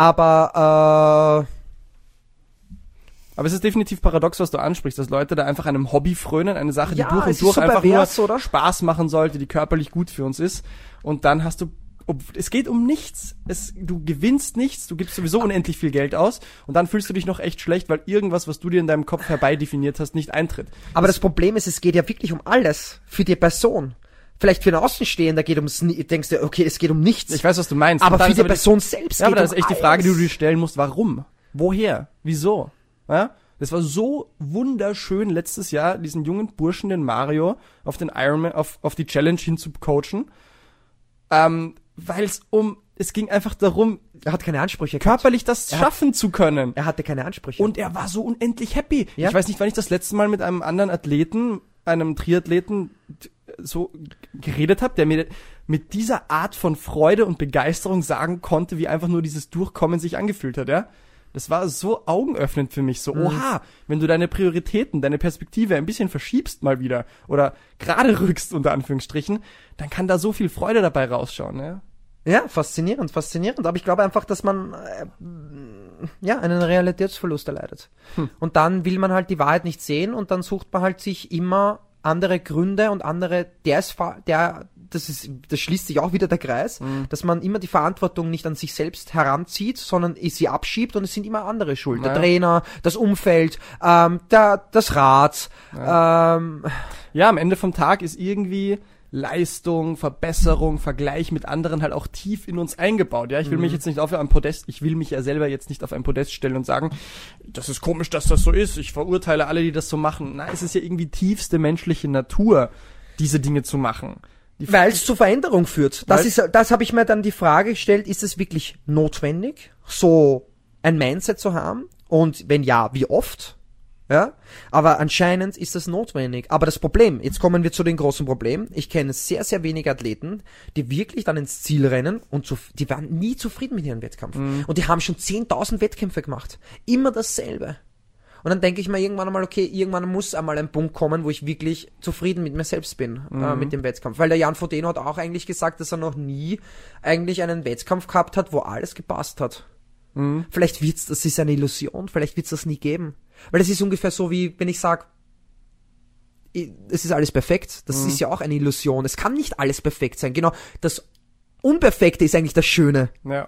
Aber äh, Aber es ist definitiv paradox, was du ansprichst, dass Leute da einfach einem Hobby frönen, eine Sache, die Ja, durch es und ist durch so einfach pervers, nur oder? Spaß machen sollte, die körperlich gut für uns ist. Und dann hast du, ob, es geht um nichts. Es, du gewinnst nichts, du gibst sowieso unendlich viel Geld aus und dann fühlst du dich noch echt schlecht, weil irgendwas, was du dir in deinem Kopf herbeidefiniert hast, nicht eintritt. Aber das Problem ist, es geht ja wirklich um alles für die Person. Vielleicht für einen Außenstehender geht ums, ni- denkst du, okay, es geht um nichts. Ich weiß, was du meinst. aber Und dann für ist die aber Person selbst Ja, aber geht das um ist echt die alles. Frage, die du dir stellen musst, warum? Woher? Wieso? Ja? Das war so wunderschön letztes Jahr, diesen jungen Burschen, den Mario, auf den Ironman, auf, auf die Challenge hin zu coachen. Ähm, weil es um, es ging einfach darum, Er hat keine Ansprüche gehabt. körperlich das Er hat- schaffen zu können. Er hatte keine Ansprüche. Und er war so unendlich happy. Ja. Ich weiß nicht, wann ich das letzte Mal mit einem anderen Athleten, einem Triathleten, t- so geredet habe, der mir mit dieser Art von Freude und Begeisterung sagen konnte, wie einfach nur dieses Durchkommen sich angefühlt hat, ja. Das war so augenöffnend für mich, so, Mhm. oha, wenn du deine Prioritäten, deine Perspektive ein bisschen verschiebst mal wieder oder gerade rückst, unter Anführungsstrichen, dann kann da so viel Freude dabei rausschauen, ja. Ja, faszinierend, faszinierend. Aber ich glaube einfach, dass man äh, ja einen Realitätsverlust erleidet. Hm. Und dann will man halt die Wahrheit nicht sehen und dann sucht man halt sich immer andere Gründe und andere, der ist fa- der das ist, das schließt sich auch wieder der Kreis, Mhm. dass man immer die Verantwortung nicht an sich selbst heranzieht, sondern sie abschiebt und es sind immer andere schuld. Der Ja. Trainer, das Umfeld, ähm, der, das Rad, ähm, Ja, am Ende vom Tag ist irgendwie Leistung, Verbesserung, Vergleich mit anderen halt auch tief in uns eingebaut. Ja, ich will mich jetzt nicht auf ein Podest, ich will mich ja selber jetzt nicht auf ein Podest stellen und sagen, das ist komisch, dass das so ist. Ich verurteile alle, die das so machen. Nein, es ist ja irgendwie tiefste menschliche Natur, diese Dinge zu machen. Die weil es zu Veränderung führt. Das Weil- ist, das habe ich mir dann die Frage gestellt, ist es wirklich notwendig, so ein Mindset zu haben? Und wenn ja, wie oft? Ja, aber anscheinend ist das notwendig. Aber das Problem, jetzt kommen wir zu den großen Problemen. Ich kenne sehr, sehr wenige Athleten, die wirklich dann ins Ziel rennen und zu, die waren nie zufrieden mit ihrem Wettkampf. Und die haben schon zehntausend Wettkämpfe gemacht. Immer dasselbe. Und dann denke ich mir irgendwann einmal, okay, irgendwann muss einmal ein Punkt kommen, wo ich wirklich zufrieden mit mir selbst bin, äh, mit dem Wettkampf. Weil der Jan Frodeno hat auch eigentlich gesagt, dass er noch nie eigentlich einen Wettkampf gehabt hat, wo alles gepasst hat. Mhm. Vielleicht wird's, das ist eine Illusion, vielleicht wird's das nie geben. Weil es ist ungefähr so, wie wenn ich sage, es ist alles perfekt. Das Mhm. ist ja auch eine Illusion. Es kann nicht alles perfekt sein. Genau, das Unperfekte ist eigentlich das Schöne. Ja.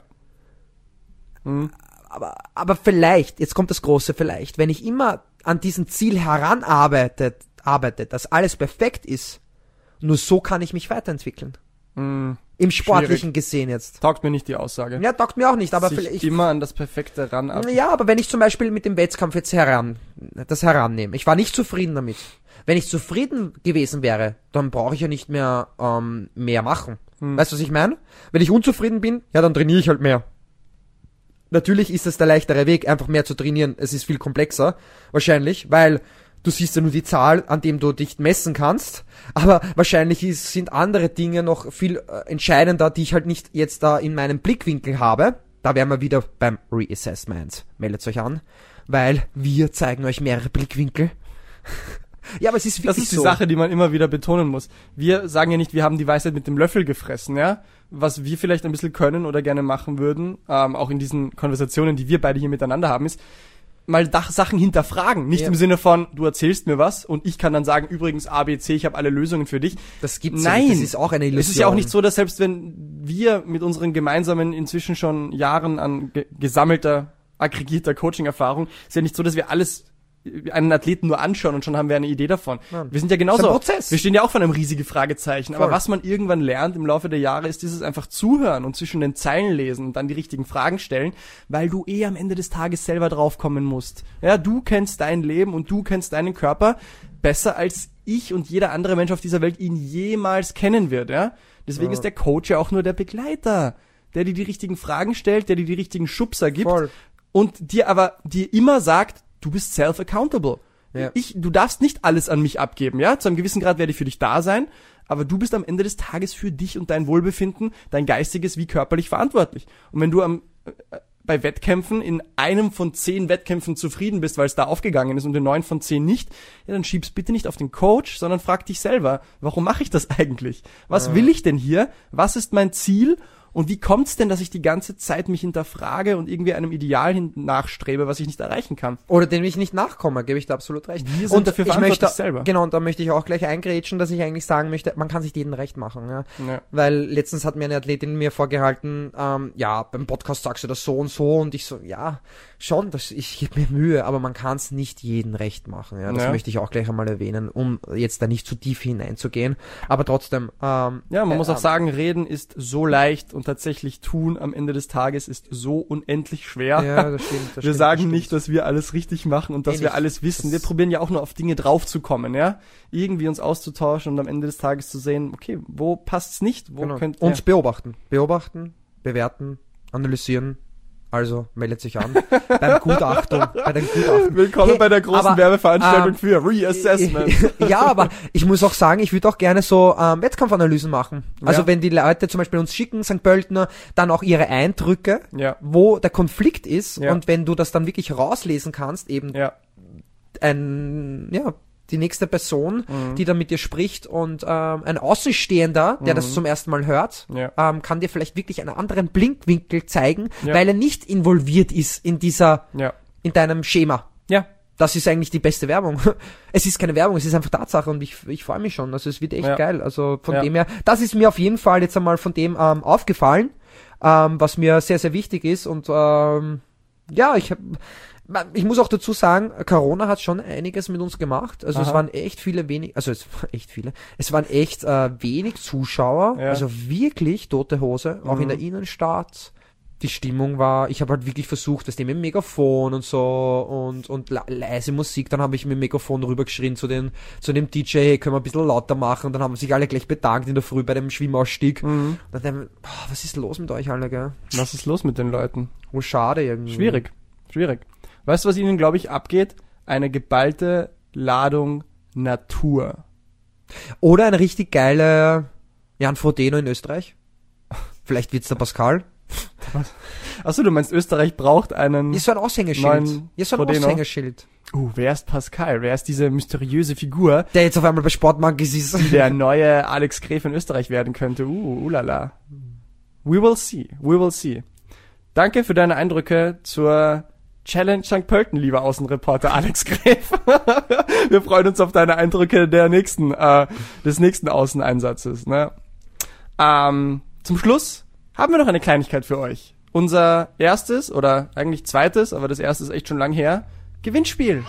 Mhm. Aber, aber vielleicht, jetzt kommt das große Vielleicht, wenn ich immer an diesem Ziel heranarbeite, arbeite, dass alles perfekt ist, nur so kann ich mich weiterentwickeln. Mhm. Im Sportlichen Schwierig. gesehen jetzt. Taugt mir nicht die Aussage. Ja, taugt mir auch nicht, aber Sich vielleicht... immer an das Perfekte ran ab. Ja, aber wenn ich zum Beispiel mit dem Wettkampf jetzt heran, das herannehme, ich war nicht zufrieden damit. Wenn ich zufrieden gewesen wäre, dann brauche ich ja nicht mehr ähm, mehr machen. Hm. Weißt du, was ich meine? Wenn ich unzufrieden bin, ja, dann trainiere ich halt mehr. Natürlich ist es der leichtere Weg, einfach mehr zu trainieren. Es ist viel komplexer, wahrscheinlich, weil du siehst ja nur die Zahl, an dem du dich messen kannst, aber wahrscheinlich ist, sind andere Dinge noch viel äh, entscheidender, die ich halt nicht jetzt da in meinem Blickwinkel habe. Da wären wir wieder beim Reassessment. Meldet euch an, weil wir zeigen euch mehrere Blickwinkel. Ja, aber es ist wirklich Das ist die so. Sache, die man immer wieder betonen muss. Wir sagen ja nicht, wir haben die Weisheit mit dem Löffel gefressen, ja. Was wir vielleicht ein bisschen können oder gerne machen würden, ähm, auch in diesen Konversationen, die wir beide hier miteinander haben, ist, mal Dach Sachen hinterfragen. Nicht Ja. im Sinne von, du erzählst mir was und ich kann dann sagen, übrigens A, B, C, ich habe alle Lösungen für dich. Das gibt's ja Nein. nicht. Das ist auch eine Illusion. Es ist ja auch nicht so, dass selbst wenn wir mit unseren gemeinsamen, inzwischen schon Jahren an ge gesammelter, aggregierter Coaching-Erfahrung, ist ja nicht so, dass wir alles einen Athleten nur anschauen und schon haben wir eine Idee davon. Nein. Wir sind ja genauso. Das ist ein Prozess. Wir stehen ja auch vor einem riesigen Fragezeichen. Voll. Aber was man irgendwann lernt im Laufe der Jahre, ist dieses einfach zuhören und zwischen den Zeilen lesen und dann die richtigen Fragen stellen, weil du eh am Ende des Tages selber draufkommen musst. Ja, du kennst dein Leben und du kennst deinen Körper besser als ich und jeder andere Mensch auf dieser Welt ihn jemals kennen wird, ja. Deswegen Ja. ist der Coach ja auch nur der Begleiter, der dir die richtigen Fragen stellt, der dir die richtigen Schubser gibt Voll. und dir aber dir immer sagt, du bist self-accountable. Ja. Ich, du darfst nicht alles an mich abgeben, ja? Zu einem gewissen Grad werde ich für dich da sein, aber du bist am Ende des Tages für dich und dein Wohlbefinden, dein geistiges wie körperlich verantwortlich. Und wenn du am, äh, bei Wettkämpfen in einem von zehn Wettkämpfen zufrieden bist, weil es da aufgegangen ist und in neun von zehn nicht, ja, dann schieb's bitte nicht auf den Coach, sondern frag dich selber, warum mache ich das eigentlich? Was Ja. will ich denn hier? Was ist mein Ziel? Und wie kommt's denn, dass ich die ganze Zeit mich hinterfrage und irgendwie einem Ideal hin nachstrebe, was ich nicht erreichen kann? Oder dem ich nicht nachkomme, gebe ich da absolut recht. Wir sind und dafür ich verantwortlich möchte, selber. Genau, und da möchte ich auch gleich eingrätschen, dass ich eigentlich sagen möchte, man kann sich jeden recht machen. Ja? Ja. Weil letztens hat mir eine Athletin mir vorgehalten, ähm, ja, beim Podcast sagst du das so und so und ich so, ja, schon, das, ich gebe mir Mühe, aber man kann es nicht jeden recht machen. Ja? Das Ja. möchte ich auch gleich einmal erwähnen, um jetzt da nicht zu tief hineinzugehen. Aber trotzdem, ähm, Ja, man äh, muss auch ähm, sagen, reden ist so leicht und tatsächlich tun am Ende des Tages ist so unendlich schwer. Ja, das stimmt. Das wir stimmt, sagen das nicht, stimmt. dass wir alles richtig machen und dass Nee, wir nicht. alles wissen. Wir Das- probieren ja auch nur auf Dinge draufzukommen, ja? Irgendwie uns auszutauschen und am Ende des Tages zu sehen, okay, wo passt's nicht? Wo Genau. könnt Uns ja. beobachten. Beobachten, bewerten, analysieren. Also meldet sich an. Beim Gutachtung. Bei den Gutachten. Willkommen Hey, bei der großen aber, Werbeveranstaltung ähm, für Reassessment. Ja, aber ich muss auch sagen, ich würde auch gerne so ähm, Wettkampfanalysen machen. Also Ja. wenn die Leute zum Beispiel uns schicken, Sankt Pöltner, dann auch ihre Eindrücke, Ja. wo der Konflikt ist Ja. und wenn du das dann wirklich rauslesen kannst, eben Ja. ein, ja, die nächste Person, Mhm. die dann mit dir spricht und ähm, ein Außenstehender, der das zum ersten Mal hört, Ja. ähm, kann dir vielleicht wirklich einen anderen Blickwinkel zeigen, Ja. weil er nicht involviert ist in dieser, Ja. in deinem Schema. Ja. das ist eigentlich die beste Werbung. Es ist keine Werbung, es ist einfach Tatsache und ich, ich freue mich schon. Also es wird echt Ja. geil. Also von Ja. dem her, das ist mir auf jeden Fall jetzt einmal von dem ähm, aufgefallen, ähm, was mir sehr, sehr wichtig ist. Und ähm, ja, ich hab, ich muss auch dazu sagen, Corona hat schon einiges mit uns gemacht. Also es Aha. waren echt viele wenig, also es waren echt viele, es waren echt äh, wenig Zuschauer, Ja. also wirklich tote Hose, auch Mhm. in der Innenstadt. Die Stimmung war, ich habe halt wirklich versucht, das mit dem Megafon und so und und le- leise Musik, dann habe ich mit dem Megafon rübergeschrien zu den zu dem D J, hey, können wir ein bisschen lauter machen, und dann haben sich alle gleich bedankt in der Früh bei dem Schwimmausstieg. Mhm. Und dann dachte ich mir, boah, was ist los mit euch alle, gell? Was ist los mit den Leuten? Oh, schade irgendwie. Schwierig, schwierig. Weißt du, was ihnen, glaube ich, abgeht? Eine geballte Ladung Natur. Oder eine richtig geile Jan Frodeno in Österreich. Vielleicht wird's der Pascal. Achso, du meinst, Österreich braucht einen... Ist so ein Aushängeschild. Neuen Ja, so ein Frodeno. Aushängeschild. Uh, wer ist Pascal? Wer ist diese mysteriöse Figur, Der jetzt auf einmal bei Sportmonkeys ist. die der neue Alex Gref in Österreich werden könnte? Uh, ulala. We will see, we will see. Danke für deine Eindrücke zur Challenge Sankt Pölten, lieber Außenreporter Alex Gref. Wir freuen uns auf deine Eindrücke der nächsten, äh, des nächsten Außeneinsatzes. Ne? Ähm, zum Schluss haben wir noch eine Kleinigkeit für euch. Unser erstes, oder eigentlich zweites, aber das erste ist echt schon lang her, Gewinnspiel.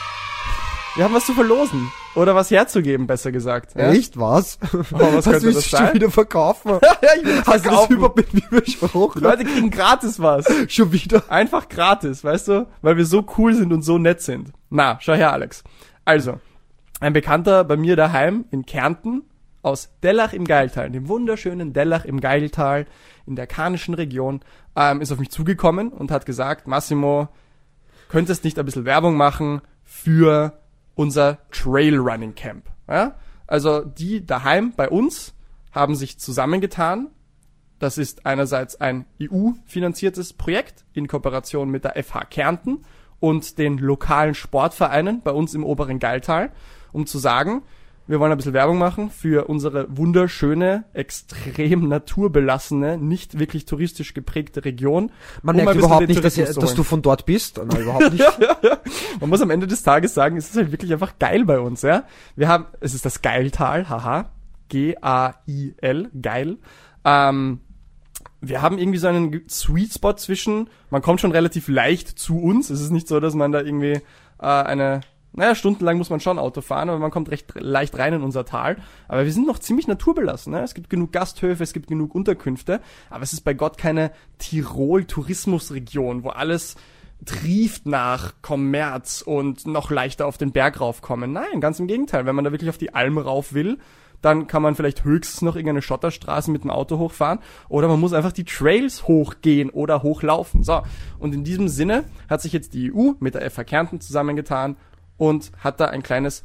Wir haben was zu verlosen. Oder was herzugeben, besser gesagt. Ja? Echt, was? Oh, was könnte das schon sein? wieder verkaufen? Ja, ich will Hast du das verkaufen. überhaupt mit mir Die besprochen? Leute kriegen gratis was. Schon wieder. Einfach gratis, weißt du? Weil wir so cool sind und so nett sind. Na, schau her, Alex. Also, ein Bekannter bei mir daheim in Kärnten aus Dellach im Geiltal, dem wunderschönen Dellach im Geiltal in der karnischen Region, ähm, ist auf mich zugekommen und hat gesagt, Massimo, könntest nicht ein bisschen Werbung machen für unser Trailrunning Camp. Ja? Also die daheim bei uns haben sich zusammengetan. Das ist einerseits ein E U-finanziertes Projekt in Kooperation mit der F H Kärnten und den lokalen Sportvereinen bei uns im oberen Geiltal, um zu sagen, wir wollen ein bisschen Werbung machen für unsere wunderschöne, extrem naturbelassene, nicht wirklich touristisch geprägte Region. Man um ein merkt bisschen überhaupt den nicht, dass, Tourismus zu dass holen. du von dort bist. Nein, überhaupt nicht. Man muss am Ende des Tages sagen, es ist halt wirklich einfach geil bei uns, ja. Wir haben, es ist das Geiltal, haha, G A I L, geil. Ähm, wir haben irgendwie so einen Sweet Spot zwischen, man kommt schon relativ leicht zu uns. Es ist nicht so, dass man da irgendwie äh, eine, naja, stundenlang muss man schon Auto fahren, aber man kommt recht leicht rein in unser Tal. Aber wir sind noch ziemlich naturbelassen, ne? Es gibt genug Gasthöfe, es gibt genug Unterkünfte, aber es ist bei Gott keine Tirol-Tourismusregion, wo alles trieft nach Kommerz und noch leichter auf den Berg raufkommen. Nein, ganz im Gegenteil. Wenn man da wirklich auf die Alm rauf will, dann kann man vielleicht höchstens noch irgendeine Schotterstraße mit dem Auto hochfahren oder man muss einfach die Trails hochgehen oder hochlaufen. So, und in diesem Sinne hat sich jetzt die E U mit der F H Kärnten zusammengetan und hat da ein kleines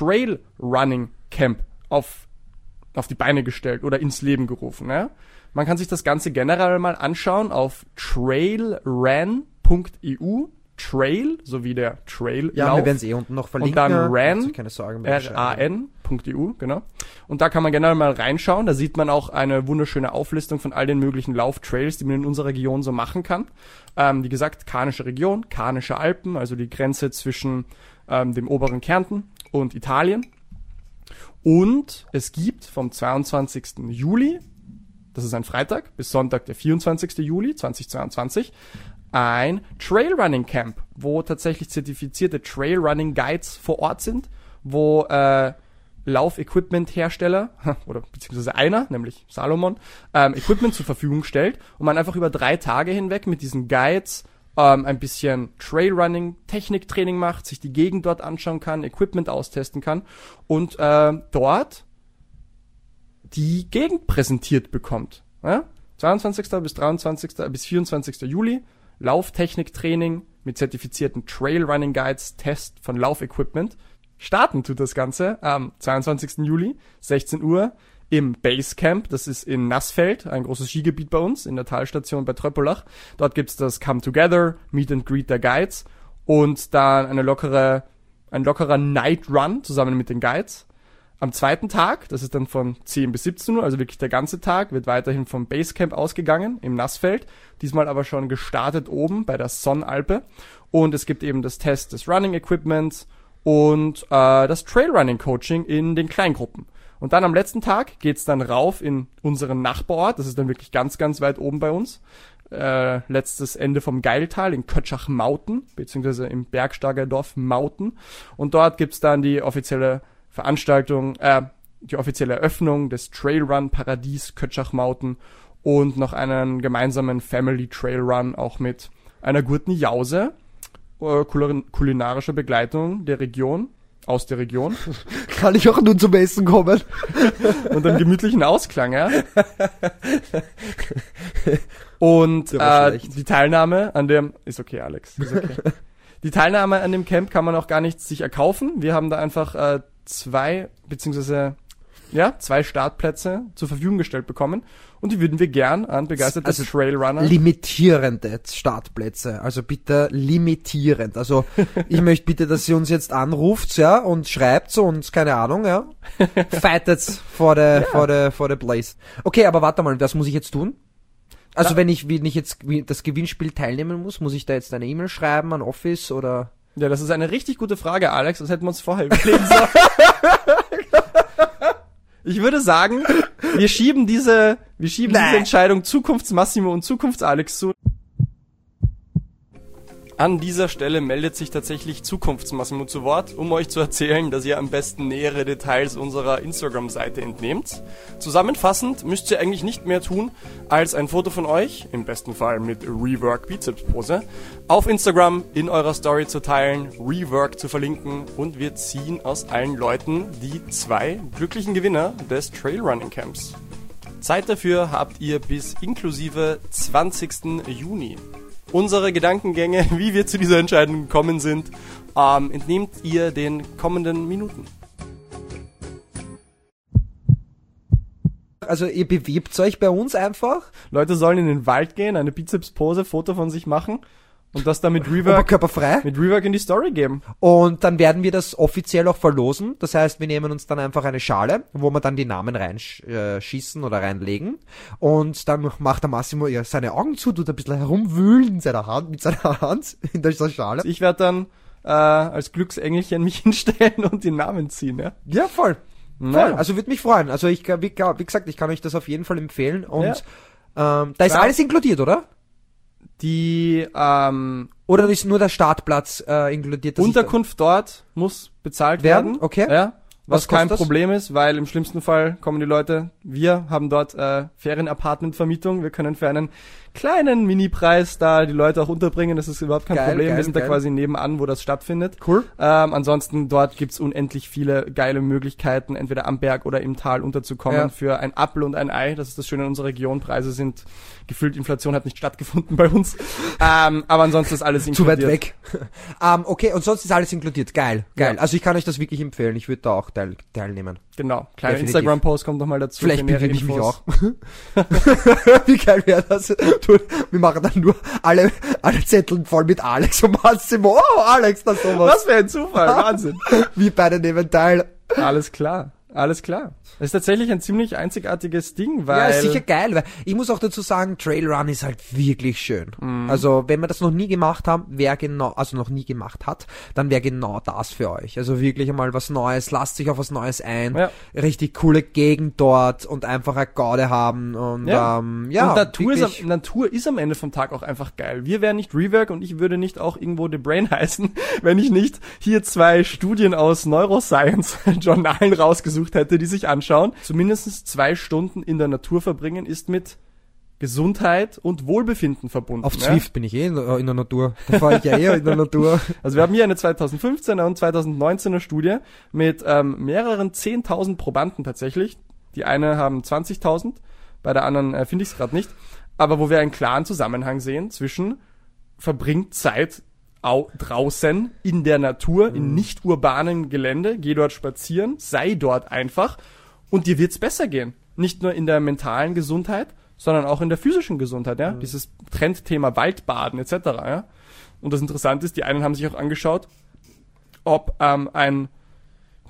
Trail-Running-Camp auf, auf die Beine gestellt oder ins Leben gerufen. Ja? Man kann sich das Ganze generell mal anschauen auf trailran punkt e u, Trail, sowie der Trail Ja, wir werden es eh unten noch verlinken. Und dann Macht ran, euch keine Sorgen, wir R A beschreiben. N punkt e u, genau. Und da kann man generell mal reinschauen. Da sieht man auch eine wunderschöne Auflistung von all den möglichen Lauftrails, die man in unserer Region so machen kann. Ähm, wie gesagt, Karnische Region, Karnische Alpen, also die Grenze zwischen ähm, dem oberen Kärnten und Italien. Und es gibt vom zweiundzwanzigsten Juli, das ist ein Freitag, bis Sonntag, der vierundzwanzigsten Juli zweitausendzweiundzwanzig, ein Trailrunning Camp, wo tatsächlich zertifizierte Trailrunning Guides vor Ort sind, wo äh, Laufequipment-Hersteller oder beziehungsweise einer, nämlich Salomon, ähm, Equipment zur Verfügung stellt und man einfach über drei Tage hinweg mit diesen Guides ähm, ein bisschen Trailrunning, Techniktraining macht, sich die Gegend dort anschauen kann, Equipment austesten kann und äh, dort die Gegend präsentiert bekommt. Ja? zweiundzwanzigsten bis dreiundzwanzigsten bis vierundzwanzigsten Juli Lauftechniktraining mit zertifizierten Trailrunning Guides, Test von Laufequipment. Starten tut das Ganze am zweiundzwanzigsten Juli, sechzehn Uhr, im Basecamp. Das ist in Nassfeld, ein großes Skigebiet bei uns, in der Talstation bei Tröppelach. Dort gibt's das Come Together, Meet and Greet der Guides und dann eine lockere, ein lockerer Night Run zusammen mit den Guides. am zweiten Tag, das ist dann von zehn bis siebzehn Uhr, also wirklich der ganze Tag, wird weiterhin vom Basecamp ausgegangen im Nassfeld. Diesmal aber schon gestartet oben bei der Sonnalpe. Und es gibt eben das Test des Running Equipments und äh, das Trailrunning Coaching in den Kleingruppen. Und dann am letzten Tag geht's dann rauf in unseren Nachbarort. Das ist dann wirklich ganz, ganz weit oben bei uns. Äh, letztes Ende vom Geiltal in Kötschach-Mauten, beziehungsweise im Bergsteiger Dorf Mauten. Und dort gibt's dann die offizielle Veranstaltung, äh, die offizielle Eröffnung des Trailrun Paradies Kötschach-Mauten und noch einen gemeinsamen Family Trailrun, auch mit einer guten Jause, äh, kulinarische Begleitung der Region, aus der Region. Kann ich auch nun zum Essen kommen? Und einen gemütlichen Ausklang, ja. Und äh, die Teilnahme an dem, ist okay, Alex, ist okay. Die Teilnahme an dem Camp kann man auch gar nicht sich erkaufen. Wir haben da einfach äh, zwei, beziehungsweise ja, zwei Startplätze zur Verfügung gestellt bekommen. Und die würden wir gern an begeisterte also Trailrunner. Limitierende Startplätze. Also bitte limitierend. Also ich möchte bitte, dass ihr uns jetzt anruft, ja, und schreibt uns, keine Ahnung, ja. Fightet vor der, ja. vor der, vor der Place. Okay, aber warte mal, was muss ich jetzt tun? Also ja. wenn ich, wenn ich jetzt das Gewinnspiel teilnehmen muss, muss ich da jetzt eine E-Mail schreiben an Office oder? Ja, das ist eine richtig gute Frage, Alex. Das hätten wir uns vorher überlegen sollen. Ich würde sagen, wir schieben diese, wir schieben diese Entscheidung Zukunftsmassimo und Zukunfts-Alex zu. An dieser Stelle meldet sich tatsächlich Zukunftsmassimo zu Wort, um euch zu erzählen, dass ihr am besten nähere Details unserer Instagram-Seite entnehmt. Zusammenfassend müsst ihr eigentlich nicht mehr tun, als ein Foto von euch, im besten Fall mit Rework Bizeps Pose, auf Instagram in eurer Story zu teilen, Rework zu verlinken und wir ziehen aus allen Leuten die zwei glücklichen Gewinner des Trailrunning Camps. Zeit dafür habt ihr bis inklusive zwanzigsten Juni. Unsere Gedankengänge, wie wir zu dieser Entscheidung gekommen sind, ähm, entnehmt ihr den kommenden Minuten. Also ihr bewirbt euch bei uns einfach. Leute sollen in den Wald gehen, eine Bizeps-Pose, Foto von sich machen und das dann mit Rework, Oberkörperfrei. mit Rework in die Story geben. Und dann werden wir das offiziell auch verlosen. Das heißt, wir nehmen uns dann einfach eine Schale, wo wir dann die Namen reinschießen oder reinlegen. Und dann macht der Massimo ja seine Augen zu, tut ein bisschen herumwühlen in seiner Hand, mit seiner Hand in der Schale. Ich werde dann äh, als Glücksengelchen mich hinstellen und den Namen ziehen, ja? Ja, voll. Naja. Voll. Also würde mich freuen. Also ich, wie, wie gesagt, ich kann euch das auf jeden Fall empfehlen. Und ja. ähm, da ist ja. alles inkludiert, oder? Die, ähm... Oder ist nur der Startplatz äh, inkludiert? Unterkunft dort muss bezahlt werden. werden. Okay. Ja. Was, was kein das? Problem ist, weil im schlimmsten Fall kommen die Leute, wir haben dort äh, Ferien-Apartment-Vermietung, wir können für einen kleinen Mini-Preis da die Leute auch unterbringen, das ist überhaupt kein geil, Problem, geil, wir sind geil. da quasi nebenan, wo das stattfindet. Cool. Ähm, ansonsten, dort gibt's unendlich viele geile Möglichkeiten, entweder am Berg oder im Tal unterzukommen, ja. für ein Apfel und ein Ei, das ist das Schöne in unserer Region, Preise sind, gefühlt Inflation hat nicht stattgefunden bei uns, ähm, aber ansonsten ist alles inkludiert. Zu weit weg. um, okay, und sonst ist alles inkludiert, geil, geil. Ja. Also ich kann euch das wirklich empfehlen, ich würde da auch teil, teilnehmen. Genau, kleiner Definitiv. Instagram-Post kommt nochmal dazu. Vielleicht bewirbe ich mich auch. Wie geil wäre das? Du, wir machen dann nur alle, alle Zettel voll mit Alex und Massimo. Oh, Alex, das sowas. Was für ein Zufall, Wahnsinn. Wir beide nehmen teil. Alles klar, alles klar. Das ist tatsächlich ein ziemlich einzigartiges Ding, weil... Ja, ist sicher geil, weil ich muss auch dazu sagen, Trailrun ist halt wirklich schön. Mm. Also, wenn wir das noch nie gemacht haben, wer genau, also noch nie gemacht hat, dann wäre genau das für euch. Also wirklich einmal was Neues, lasst sich auf was Neues ein, ja. Richtig coole Gegend dort und einfach eine Gaude haben und ja, ähm, ja und Natur ist, am, Natur ist am Ende vom Tag auch einfach geil. Wir wären nicht Rework und ich würde nicht auch irgendwo The Brain heißen, wenn ich nicht hier zwei Studien aus Neuroscience-Journalen rausgesucht hätte, die sich anschauen. Zumindest zwei Stunden in der Natur verbringen ist mit Gesundheit und Wohlbefinden verbunden. Auf Zwift ja? bin ich eh in, in der Natur. Da fahre ich ja eher in der Natur. Also wir haben hier eine zweitausendfünfzehner und zweitausendneunzehner Studie mit ähm, mehreren zehntausend Probanden tatsächlich. Die eine haben zwanzigtausend, bei der anderen äh, finde ich es gerade nicht. Aber wo wir einen klaren Zusammenhang sehen zwischen verbringt Zeit au- draußen in der Natur, mhm. in nicht urbanen Gelände, geh dort spazieren, sei dort einfach und dir wird's besser gehen. Nicht nur in der mentalen Gesundheit, sondern auch in der physischen Gesundheit, ja. Mhm. Dieses Trendthema Waldbaden et cetera, ja. Und das Interessante ist, die einen haben sich auch angeschaut, ob ähm, ein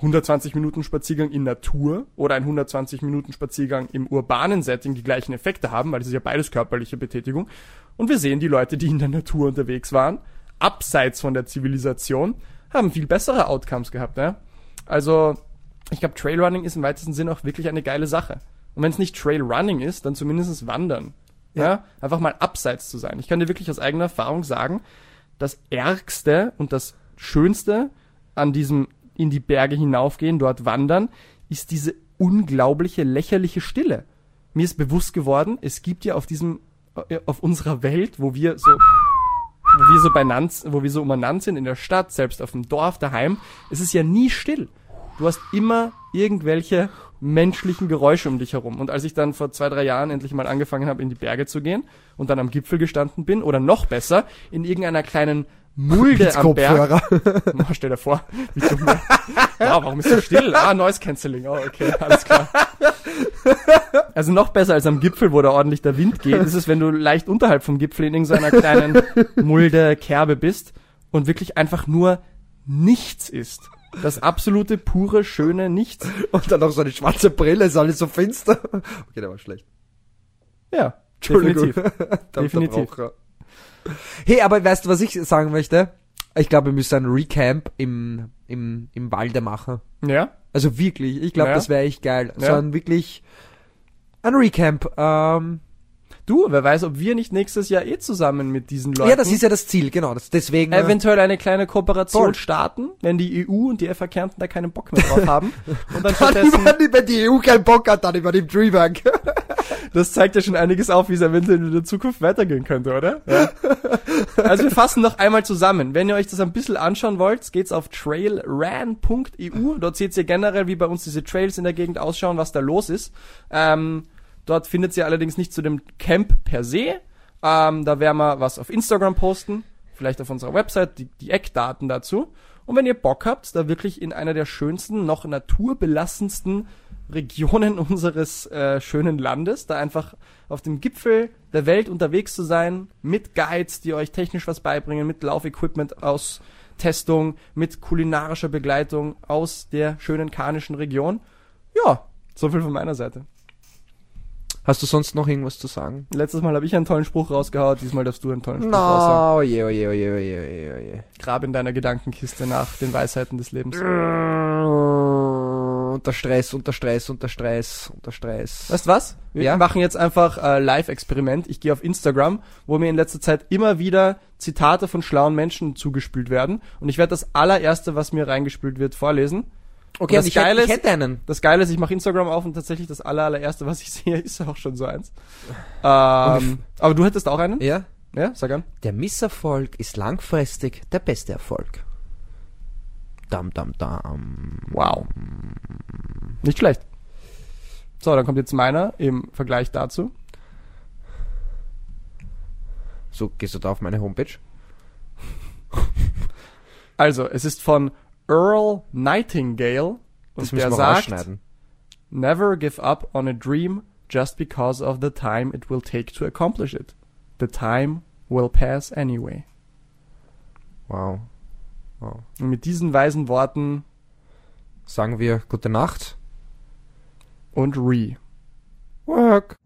hundertzwanzig Minuten Spaziergang in Natur oder ein hundertzwanzig Minuten Spaziergang im urbanen Setting die gleichen Effekte haben, weil das ist ja beides körperliche Betätigung. Und wir sehen, die Leute, die in der Natur unterwegs waren, abseits von der Zivilisation, haben viel bessere Outcomes gehabt. Ja? Also ich glaube, Trailrunning ist im weitesten Sinn auch wirklich eine geile Sache. Und wenn es nicht Trailrunning ist, dann zumindest Wandern. Ja. ja, einfach mal abseits zu sein. Ich kann dir wirklich aus eigener Erfahrung sagen, das Ärgste und das Schönste an diesem in die Berge hinaufgehen, dort wandern, ist diese unglaubliche, lächerliche Stille. Mir ist bewusst geworden, es gibt ja auf diesem, auf unserer Welt, wo wir so, wo wir so benannt, wo wir so umeinander sind, in der Stadt, selbst auf dem Dorf, daheim, es ist ja nie still. Du hast immer irgendwelche menschlichen Geräusche um dich herum. Und als ich dann vor zwei, drei Jahren endlich mal angefangen habe, in die Berge zu gehen und dann am Gipfel gestanden bin, oder noch besser, in irgendeiner kleinen Mulde am Berg. Oh, stell dir vor, wie dumm. Ja, warum ist so still? Ah, Noise Cancelling. Oh, okay, alles klar. Also noch besser als am Gipfel, wo da ordentlich der Wind geht, ist es, wenn du leicht unterhalb vom Gipfel in irgendeiner kleinen Mulde, Kerbe bist und wirklich einfach nur nichts ist. Das absolute, pure, schöne Nichts. Und dann noch so eine schwarze Brille, ist alles so finster. Okay, der war schlecht. Ja, Entschuldigung. definitiv. definitiv. Hey, aber weißt du, was ich sagen möchte? Ich glaube, wir müssen ein Recamp im, im, im Walde machen. Ja? Also wirklich, ich glaube, Ja. das wäre echt geil. So Ja. ein wirklich, ein Recamp. Ähm, Du, wer weiß, ob wir nicht nächstes Jahr eh zusammen mit diesen Leuten ja, das ist ja das Ziel, genau. Das, deswegen. äh, eventuell eine kleine Kooperation Voll. starten, wenn die E U und die F A Kärnten da keinen Bock mehr drauf haben. Und dann Dann stattdessen, über, wenn die E U keinen Bock hat, dann über den Dreamhack. das zeigt ja schon einiges auf, wie es eventuell in der Zukunft weitergehen könnte, oder? Ja. Also wir fassen noch einmal zusammen. Wenn ihr euch das ein bisschen anschauen wollt, geht's auf trailran punkt e u. Dort seht ihr generell, wie bei uns diese Trails in der Gegend ausschauen, was da los ist. Ähm, dort findet ihr allerdings nicht zu dem Camp per se. Ähm, da werden wir was auf Instagram posten, vielleicht auf unserer Website, die, die Eckdaten dazu. Und wenn ihr Bock habt, da wirklich in einer der schönsten, noch naturbelassensten Regionen unseres äh, schönen Landes, da einfach auf dem Gipfel der Welt unterwegs zu sein, mit Guides, die euch technisch was beibringen, mit Laufequipment aus Testung, mit kulinarischer Begleitung aus der schönen karnischen Region. Ja, so viel von meiner Seite. Hast du sonst noch irgendwas zu sagen? Letztes Mal habe ich einen tollen Spruch rausgehaut, diesmal darfst du einen tollen Spruch raushauen. No, oje, oje, oje, oje, oje, oje. Grab in deiner Gedankenkiste nach den Weisheiten des Lebens. Unter Stress, unter Stress, unter Stress, unter Stress. Weißt du was? Wir Ja? machen jetzt einfach äh, Live-Experiment. Ich gehe auf Instagram, wo mir in letzter Zeit immer wieder Zitate von schlauen Menschen zugespült werden. Und ich werde das allererste, was mir reingespült wird, vorlesen. Okay, Und und das ich, hätte, Geile ich ist- hätte einen. Das Geile ist, ich mache Instagram auf und tatsächlich das aller, allererste, was ich sehe, ist auch schon so eins. Ähm, aber du hättest auch einen? Ja? Ja, sag an. Der Misserfolg ist langfristig der beste Erfolg. Dam, dam, dam. Wow. Nicht schlecht. So, dann kommt jetzt meiner im Vergleich dazu. So, gehst du da auf meine Homepage? Also, es ist von Earl Nightingale und Das der müssen wir sagt, rausschneiden. Never give up on a dream just because of the time it will take to accomplish it. The time will pass anyway. Wow. Wow. Und mit diesen weisen Worten Sagen wir gute Nacht. und Re. Work.